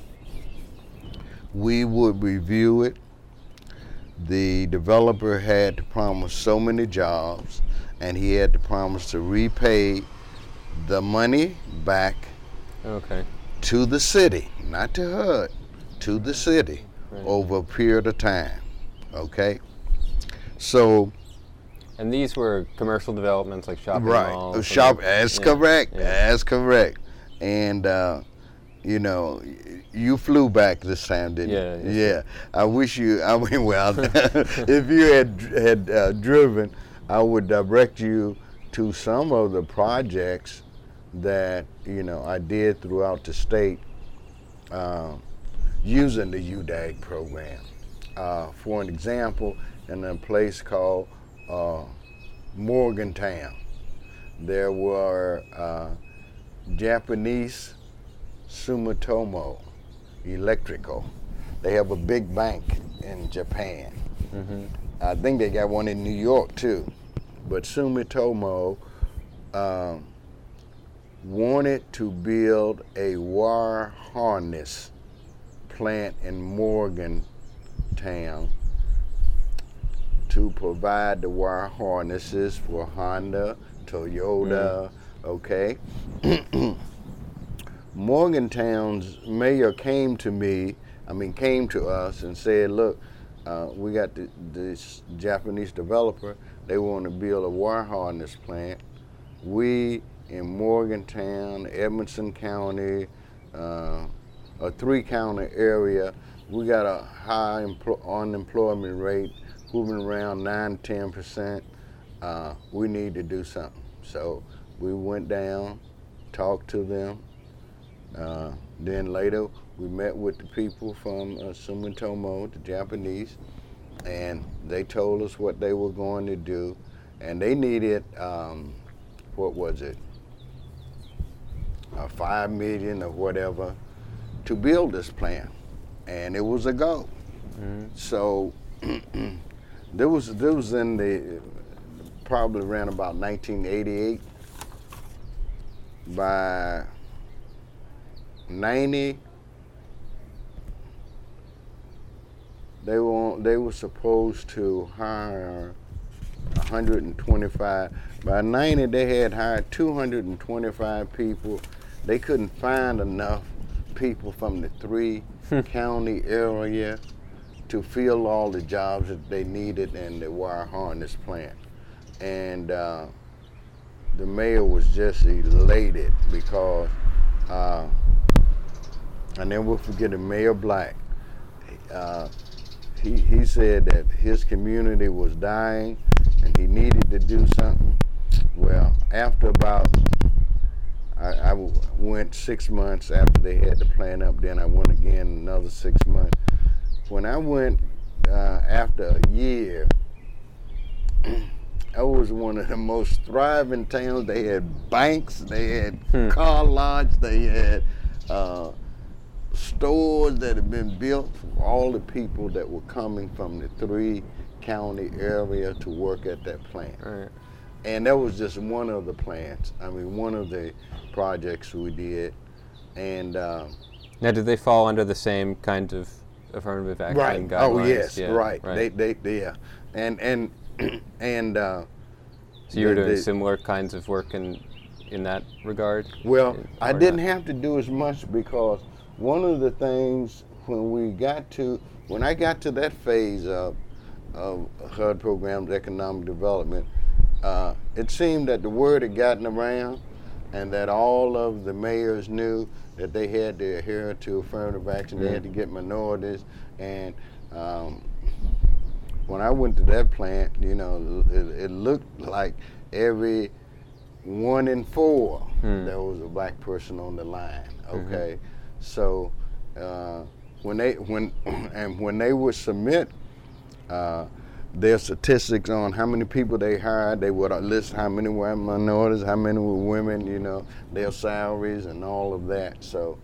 We would review it. The developer had to promise so many jobs, and he had to promise to repay the money back to the city, not to HUD, to the city, over a period of time, okay? So. And these were commercial developments like shopping malls? Correct, that's correct. And you know, you flew back this time, didn't you? Yeah. I wish you. I mean, well, if you had driven, I would direct you to some of the projects that, you know, I did throughout the state using the UDAG program. For an example, in a place called Morgantown, there were Japanese Sumitomo Electrical. They have a big bank in Japan. Mm-hmm. I think they got one in New York too. But Sumitomo wanted to build a wire harness plant in Morgantown to provide the wire harnesses for Honda, Toyota, okay? Morgantown's mayor came to us and said, look, we got this Japanese developer, they want to build a wire harness plant. We in Morgantown, Edmonson County, a 3-county area, we got a high unemployment rate, moving around 9-10%. We need to do something. So we went down, talked to them. Then later we met with the people from Sumitomo, the Japanese, and they told us what they were going to do. And they needed, what was it, $5 million or whatever to build this plant. And it was a go. Mm-hmm. So there was in the, probably around about 1988. By 90, they were supposed to hire 125. By 90, they had hired 225 people. They couldn't find enough people from the 3-county area to fill all the jobs that they needed in the wire harness plant. And the mayor was just elated because I never forget Mayor Black. He said that his community was dying and he needed to do something. Well, after about, I went 6 months after they had the plant up, then I went again another 6 months. When I went after a year, that was one of the most thriving towns. They had banks, they had car lots, they had stores that had been built for all the people that were coming from the 3-county area to work at that plant. Right. And that was just one of the plants. I mean, one of the projects we did. And now, did they fall under the same kind of affirmative action guidelines? Oh yes, yeah, right. They yeah. And so you were doing similar kinds of work in that regard? Well, I didn't have to do as much because one of the things when I got to that phase of HUD programs, economic development, it seemed that the word had gotten around and that all of the mayors knew that they had to adhere to affirmative action, they had to get minorities. And when I went to that plant, you know, it looked like every 1 in 4 there was a black person on the line. Okay, so when they would submit their statistics on how many people they hired, they would list how many were minorities, how many were women, you know, their salaries and all of that. So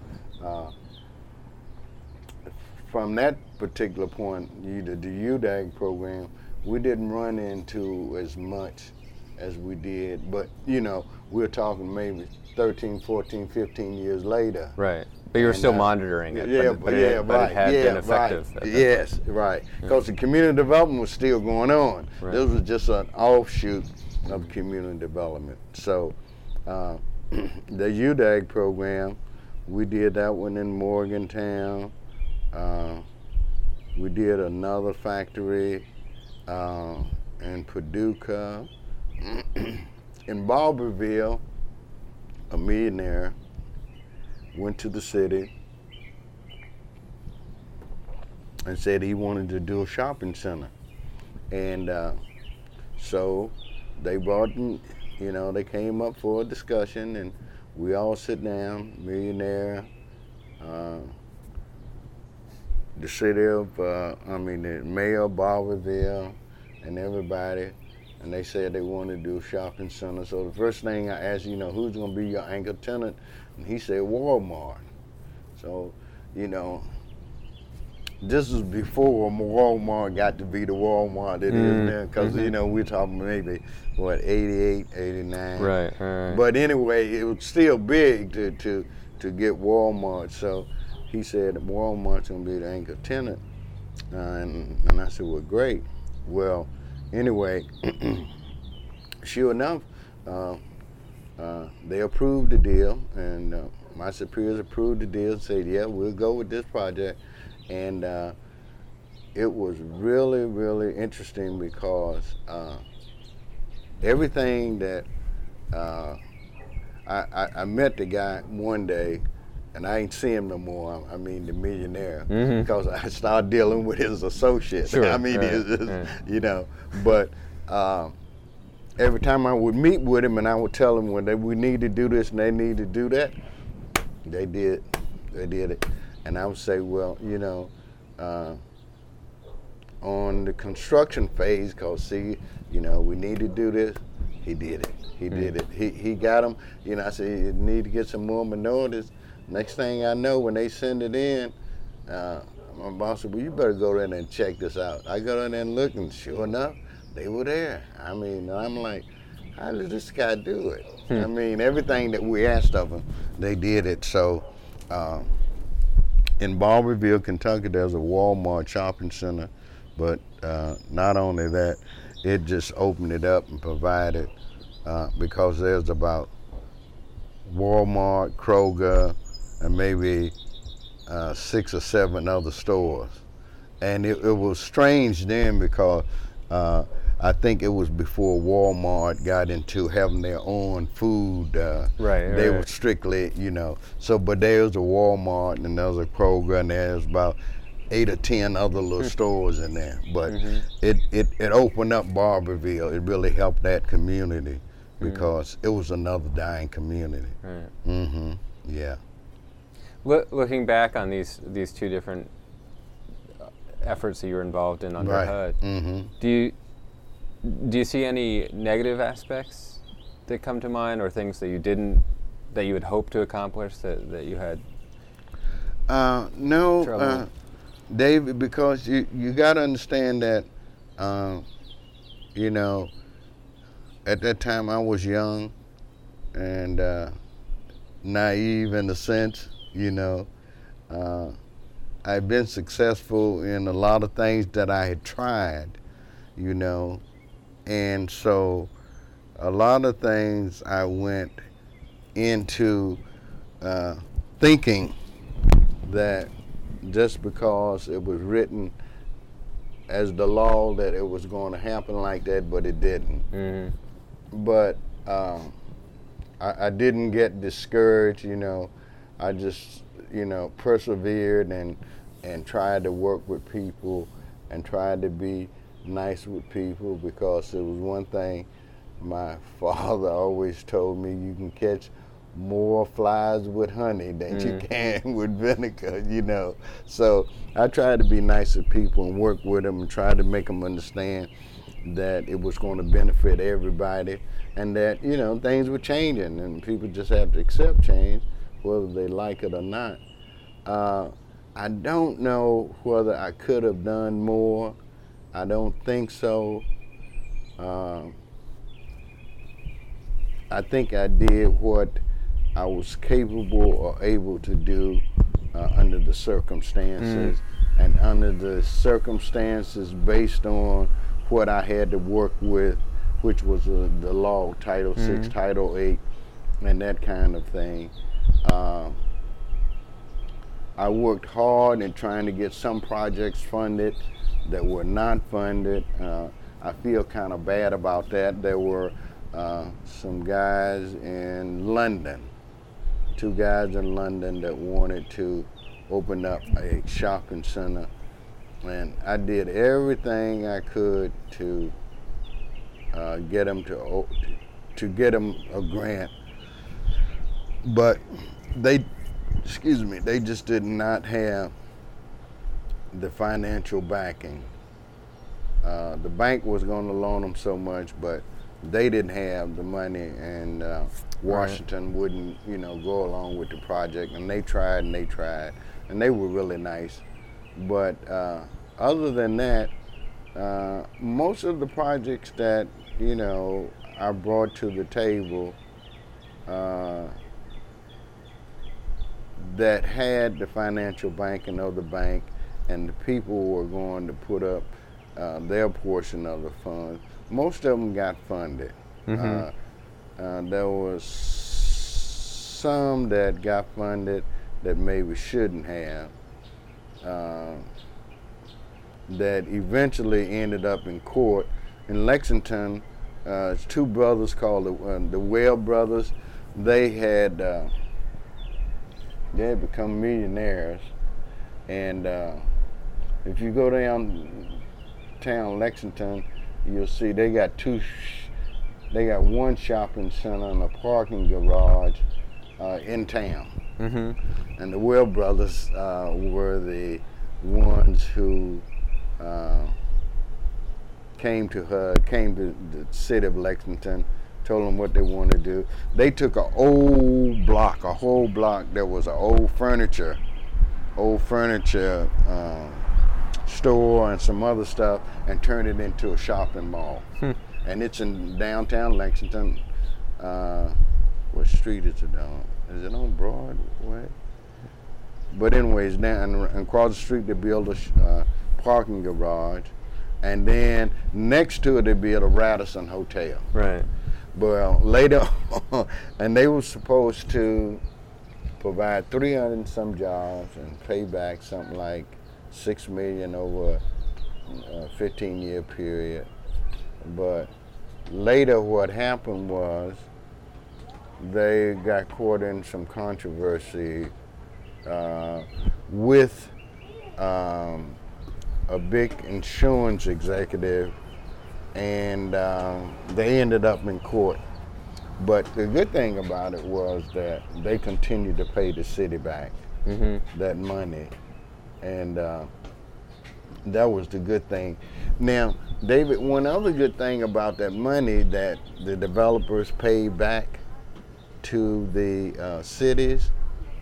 from that particular point, the UDAG program, we didn't run into as much as we did, but you know, we're talking maybe 13, 14, 15 years later. Right. But you were still monitoring it, but it had been effective. Right. Yes, right. Because the community development was still going on. Right. This was just an offshoot of community development. So the UDAG program, we did that one in Morgantown. We did another factory in Paducah. In Barberville, a millionaire went to the city and said he wanted to do a shopping center. And so they brought them, they came up for a discussion, and we all sit down, Millionaire, the city of, the mayor of Barberville, and everybody, and they said they wanted to do a shopping center. So the first thing I asked, who's going to be your anchor tenant? And he said Walmart. So, this was before Walmart got to be the Walmart it is now, because, we're talking maybe, 88, 89. Right. But anyway, it was still big to get Walmart. So he said Walmart's going to be the anchor tenant. And I said, well, great. Well, anyway, sure enough, they approved the deal, and my superiors approved the deal and said, yeah, we'll go with this project. And it was really, really interesting because everything that I met the guy one day, and I ain't see him no more. I mean, the millionaire, because I started dealing with his associates. Sure, But every time I would meet with him, and I would tell him when we need to do this and they need to do that, they did it. And I would say, well, on the construction phase, because we need to do this, he did it. He did it. He got them. I said, you need to get some more minorities. Next thing I know, when they send it in, my boss said, well, you better go in and check this out. I go in there and look, and sure enough, they were there. I'm like, how did this guy do it? Everything that we asked of them, they did it. So in Barberville, Kentucky, there's a Walmart shopping center, but not only that, it just opened it up and provided, because there's about Walmart, Kroger, and maybe 6 or 7 other stores. And it was strange then, because I think it was before Walmart got into having their own food. They were strictly, but there's a Walmart and there's a Kroger and there's about 8 or 10 other little stores in there. But it opened up Barberville. It really helped that community because it was another dying community. Right. Yeah. Looking back on these two different efforts that you were involved in under HUD, do you see any negative aspects that come to mind, or things that you had hoped to accomplish that you had? No, David, because you got to understand that, at that time I was young and naive in a sense. I've been successful in a lot of things that I had tried, and so a lot of things I went into thinking that just because it was written as the law that it was going to happen like that, but it didn't. But I didn't get discouraged, I just, persevered and tried to work with people and tried to be nice with people, because it was one thing my father always told me: you can catch more flies with honey than you can with vinegar, So I tried to be nice with people and work with them and try to make them understand that it was going to benefit everybody, and that, things were changing and people just have to accept change, whether they like it or not. I don't know whether I could have done more. I don't think so. I think I did what I was capable or able to do under the circumstances, and under the circumstances based on what I had to work with, which was the law, Title VI, Title VIII, and that kind of thing. I worked hard in trying to get some projects funded that were not funded. I feel kind of bad about that. There were some guys in London two guys in London that wanted to open up a shopping center, and I did everything I could to get them to get them a grant, but they just did not have the financial backing. The bank was going to loan them so much, but they didn't have the money, and Washington wouldn't, go along with the project. And they tried, and they were really nice. But other than that, most of the projects that I brought to the table that had the financial backing of the bank, and the people were going to put up their portion of the funds, most of them got funded. There was some that got funded that maybe shouldn't have, that eventually ended up in court. In Lexington, two brothers called the Webb brothers. They had become millionaires, and if you go downtown Lexington, you'll see they got one shopping center and a parking garage in town. And the Webb brothers were the ones who came to the city of Lexington, told them what they wanted to do. They took a whole block that was an old furniture store and some other stuff, and turned it into a shopping mall. And it's in downtown Lexington. What street is it on? Is it on Broadway? But anyways, down and across the street they built a parking garage, and then next to it they built a Radisson Hotel. Right. Well, later on, and they were supposed to provide 300 and some jobs and pay back something like $6 million over a 15-year period. But later what happened was they got caught in some controversy with a big insurance executive, and they ended up in court. But the good thing about it was that they continued to pay the city back that money, and that was the good thing. Now, David, one other good thing about that money that the developers paid back to the cities,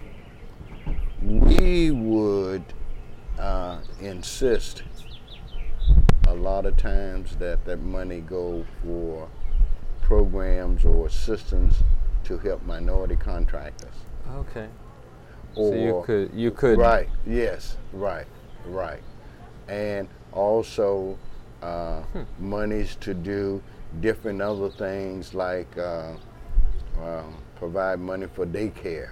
we would insist a lot of times that money go for programs or assistance to help minority contractors. Okay. Or, so you could. Right. Yes. Right. And also monies to do different other things like provide money for daycare,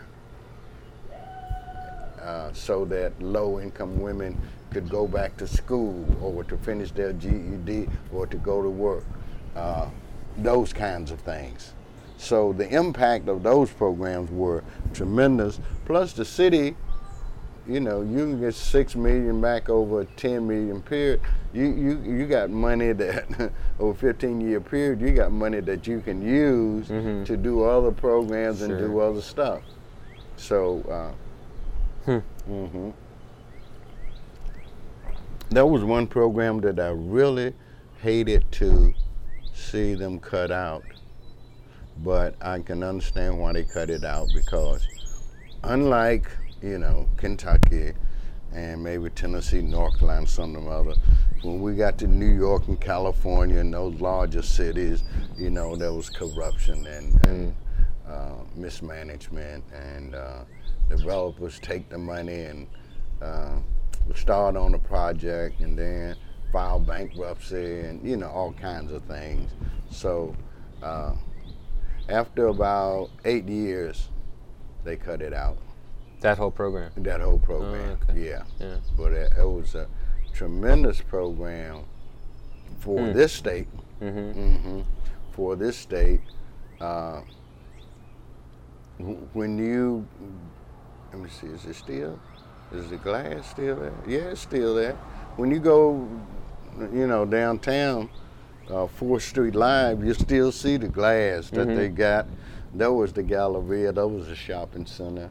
so that low-income women could go back to school or to finish their GED or to go to work, those kinds of things. So the impact of those programs were tremendous. Plus the city, you can get $6 million back over a $10 million period. You got money that over a 15-year period, you got money that you can use to do other programs and do other stuff. So that was one program that I really hated to see them cut out, but I can understand why they cut it out, because unlike Kentucky and maybe Tennessee, North Carolina, some of them other, when we got to New York and California and those larger cities, there was corruption and mismanagement, and developers take the money and start on a project and then file bankruptcy and all kinds of things. So after about 8 years, they cut it out. That whole program? That whole program, okay. yeah. But it was a tremendous program for this state. For this state, when you, let me see, is the glass still there? Yeah, it's still there. When you go, downtown, 4th Street Live, you still see the glass that they got. That was the Galleria, that was the shopping center.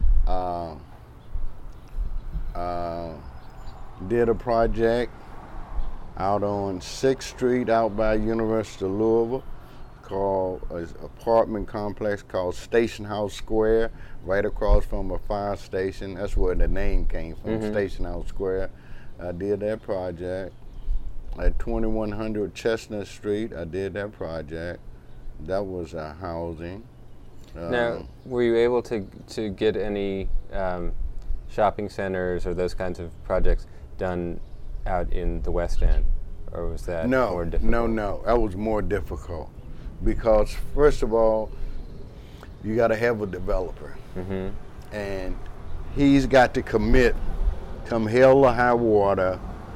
Did a project out on 6th Street out by University of Louisville called an apartment complex called Station House Square, right across from a fire station. That's where the name came from, Station House Square. I did that project. At 2100 Chestnut Street, I did that project. That was housing. Now, were you able to get any shopping centers or those kinds of projects done out in the West End, or was that more difficult? No, that was more difficult because first of all, you got to have a developer, and he's got to commit, come hell or high water.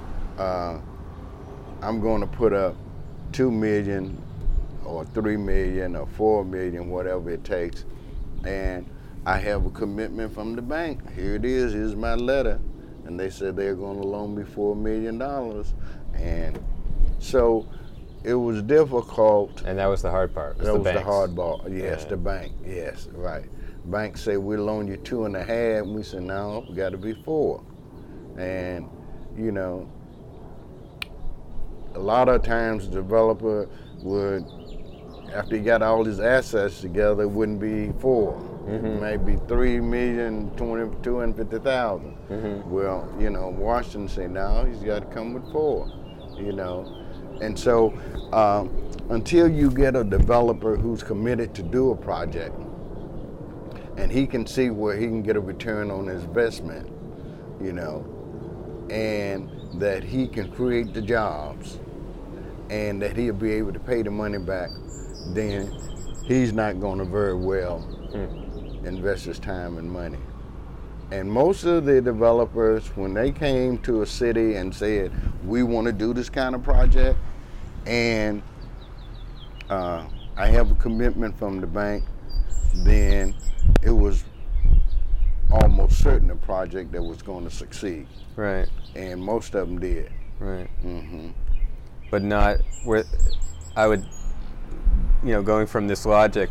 I'm going to put up $2 million or $3 million or $4 million, whatever it takes, and I have a commitment from the bank. Here it is. Here's my letter. And they said they're going to loan me $4 million. And so it was difficult. And that was the hard part. That was the hard part. Yes, the bank. Yes, right. Bank said we'll loan you 2.5. And we said, no, we got to be 4. And, a lot of times the developer would, after he got all his assets together, it wouldn't be 4. Maybe $3,250,000. Well, Washington said, no, he's got to come with 4, And so until you get a developer who's committed to do a project and he can see where he can get a return on his investment, and that he can create the jobs and that he'll be able to pay the money back, then he's not going to very well invest his time and money. And most of the developers, when they came to a city and said, we want to do this kind of project, and I have a commitment from the bank, then it was almost certain a project that was going to succeed. Right. And most of them did. Right. But not with, I would, going from this logic,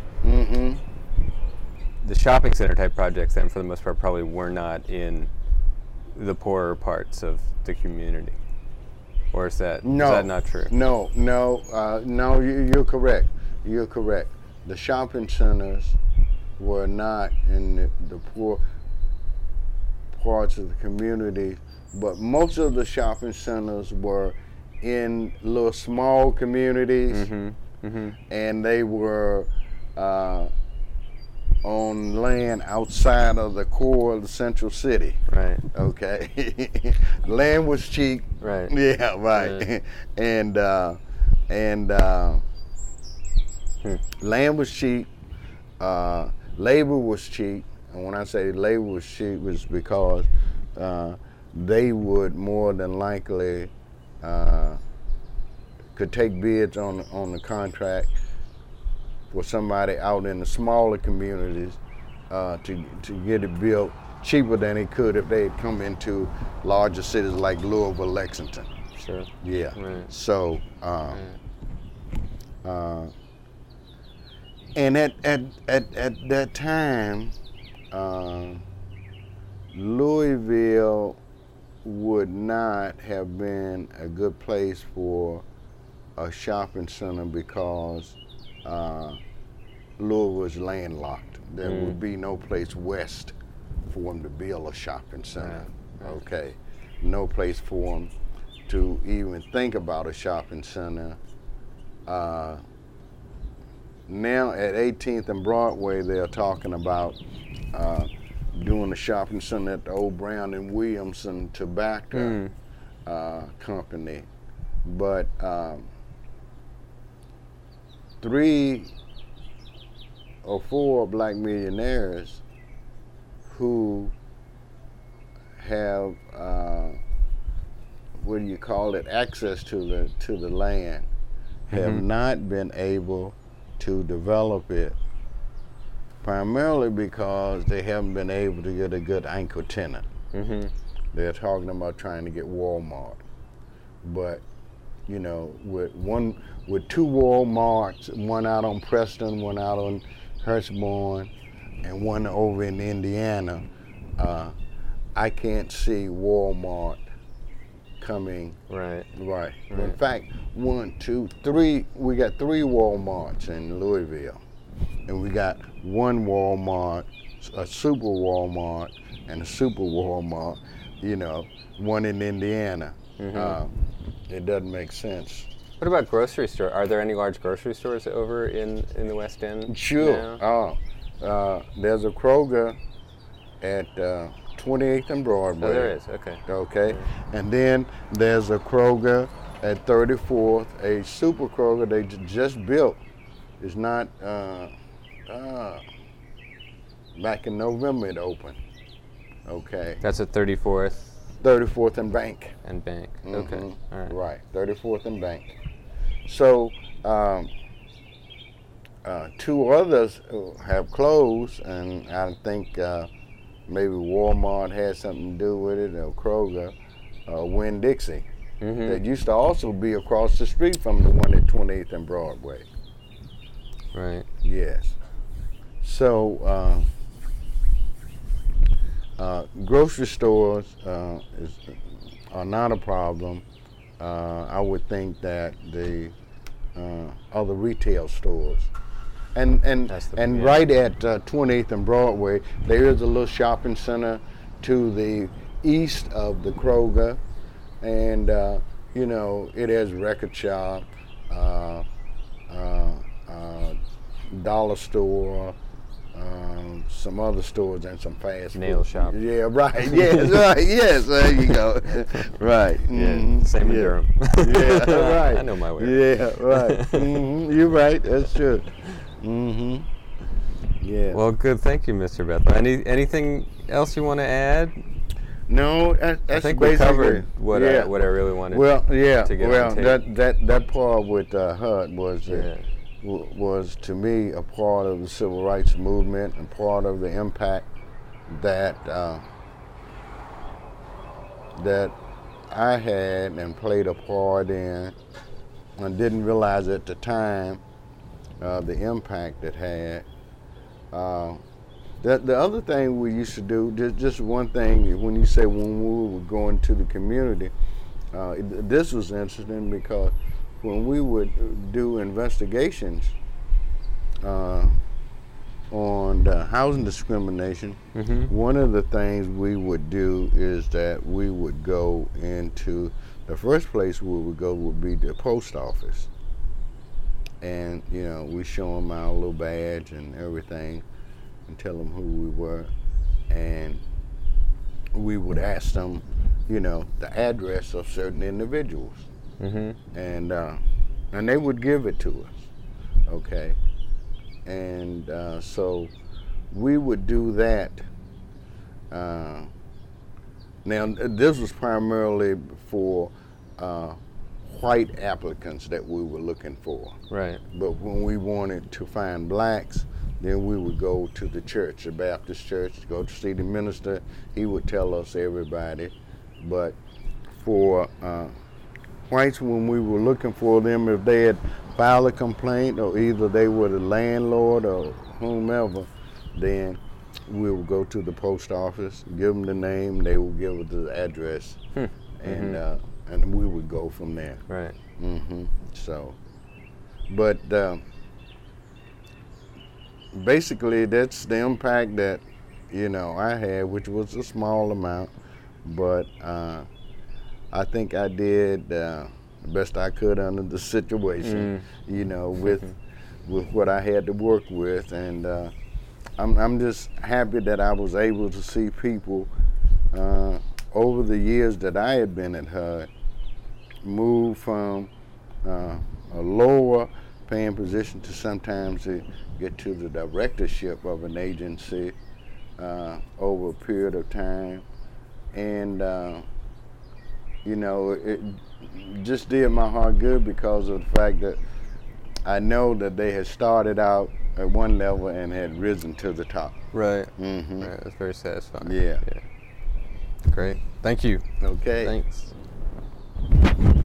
the shopping center type projects then for the most part probably were not in the poorer parts of the community. Or is that not true? No, you're correct. You're correct. The shopping centers were not in the poor parts of the community, but most of the shopping centers were in little small communities, and they were on land outside of the core of the central city. Right. Okay. Land was cheap. Right. Yeah. Right. And land was cheap. Labor was cheap. And when I say labor was cheap, was because they would more than likely could take bids on the contract for somebody out in the smaller communities to get it built cheaper than they could if they had come into larger cities like Louisville, Lexington. Sure. Yeah. Right. So, and at that time, Louisville would not have been a good place for a shopping center because Louisville was landlocked. There would be no place west for them to build a shopping center. Right. Okay, no place for them to even think about a shopping center. Now at 18th and Broadway, they're talking about doing a shopping center at the old Brown and Williamson Tobacco company. But 3 or 4 black millionaires who have access to the land have not been able to develop it primarily because they haven't been able to get a good anchor tenant. Mm-hmm. They're talking about trying to get Walmart, but you know, with two Walmarts, one out on Preston, one out on Hurstbourne, and one over in Indiana, I can't see Walmart coming. Right. Right. In fact, 1, 2, 3. We got 3 Walmarts in Louisville, and we got one Walmart, a super Walmart, and a super Walmart. You know, one in Indiana. It doesn't make sense. What about grocery store? Are there any large grocery stores over in the West End? Sure. now? There's a Kroger at 28th and Broadway. Oh, there is. Okay. Okay. And then there's a Kroger at 34th, a super Kroger they just built. It's not, back in November it opened. Okay. That's at 34th 34th and Bank. and Bank. Okay. All right. Right, 34th and Bank. So, 2 others have closed, and I think maybe Walmart had something to do with it, or Kroger, Winn-Dixie. Mm-hmm. That used to also be across the street from the one at 28th and Broadway. Right. Yes. So, grocery stores are not a problem. I would think that the other retail stores, and right at 28th and Broadway, there is a little shopping center to the east of the Kroger, and you know, it has record shop, dollar store, some other stores, and some fast Nail food. shop. Yeah, right. Yes, right. Yes, there you go. Right. Yeah. Same in Durham. Yeah, right. I know my way. Yeah, right. You're right. That's true. Yeah. Well, good. Thank you, Mr. Bethel. Anything else you want to add? No, that's I think we basically covered what I really wanted. Well, yeah. to get Well, on tape. that part with HUD was Yeah. was to me a part of the civil rights movement and part of the impact that that I had and played a part in. I didn't realize at the time the impact it had. The other thing we used to do, just one thing, when you say when we were going to the community, this was interesting because when we would do investigations on the housing discrimination, one of the things we would do is that we would go into, the first place we would go would be the post office. And, you know, we show them our little badge and everything and tell them who we were. And we would ask them, you know, the address of certain individuals. And they would give it to us, okay? And so we would do that. Now, this was primarily for white applicants that we were looking for. Right. But when we wanted to find blacks, then we would go to the church, the Baptist church, go to see the minister. He would tell us everybody. But for whites, when we were looking for them, if they had filed a complaint or either they were the landlord or whomever, then we would go to the post office, give them the name, they would give us the address, and we would go from there. Right. So, but basically that's the impact that, you know, I had, which was a small amount, but I think I did the best I could under the situation, you know, with what I had to work with, and I'm just happy that I was able to see people over the years that I had been at HUD move from a lower paying position to sometimes to get to the directorship of an agency over a period of time. And you know, it just did my heart good because of the fact that I know that they had started out at one level and had risen to the top. Right. Mm-hmm. Right. That's very satisfying. Yeah. Great. Thank you. Okay. Thanks.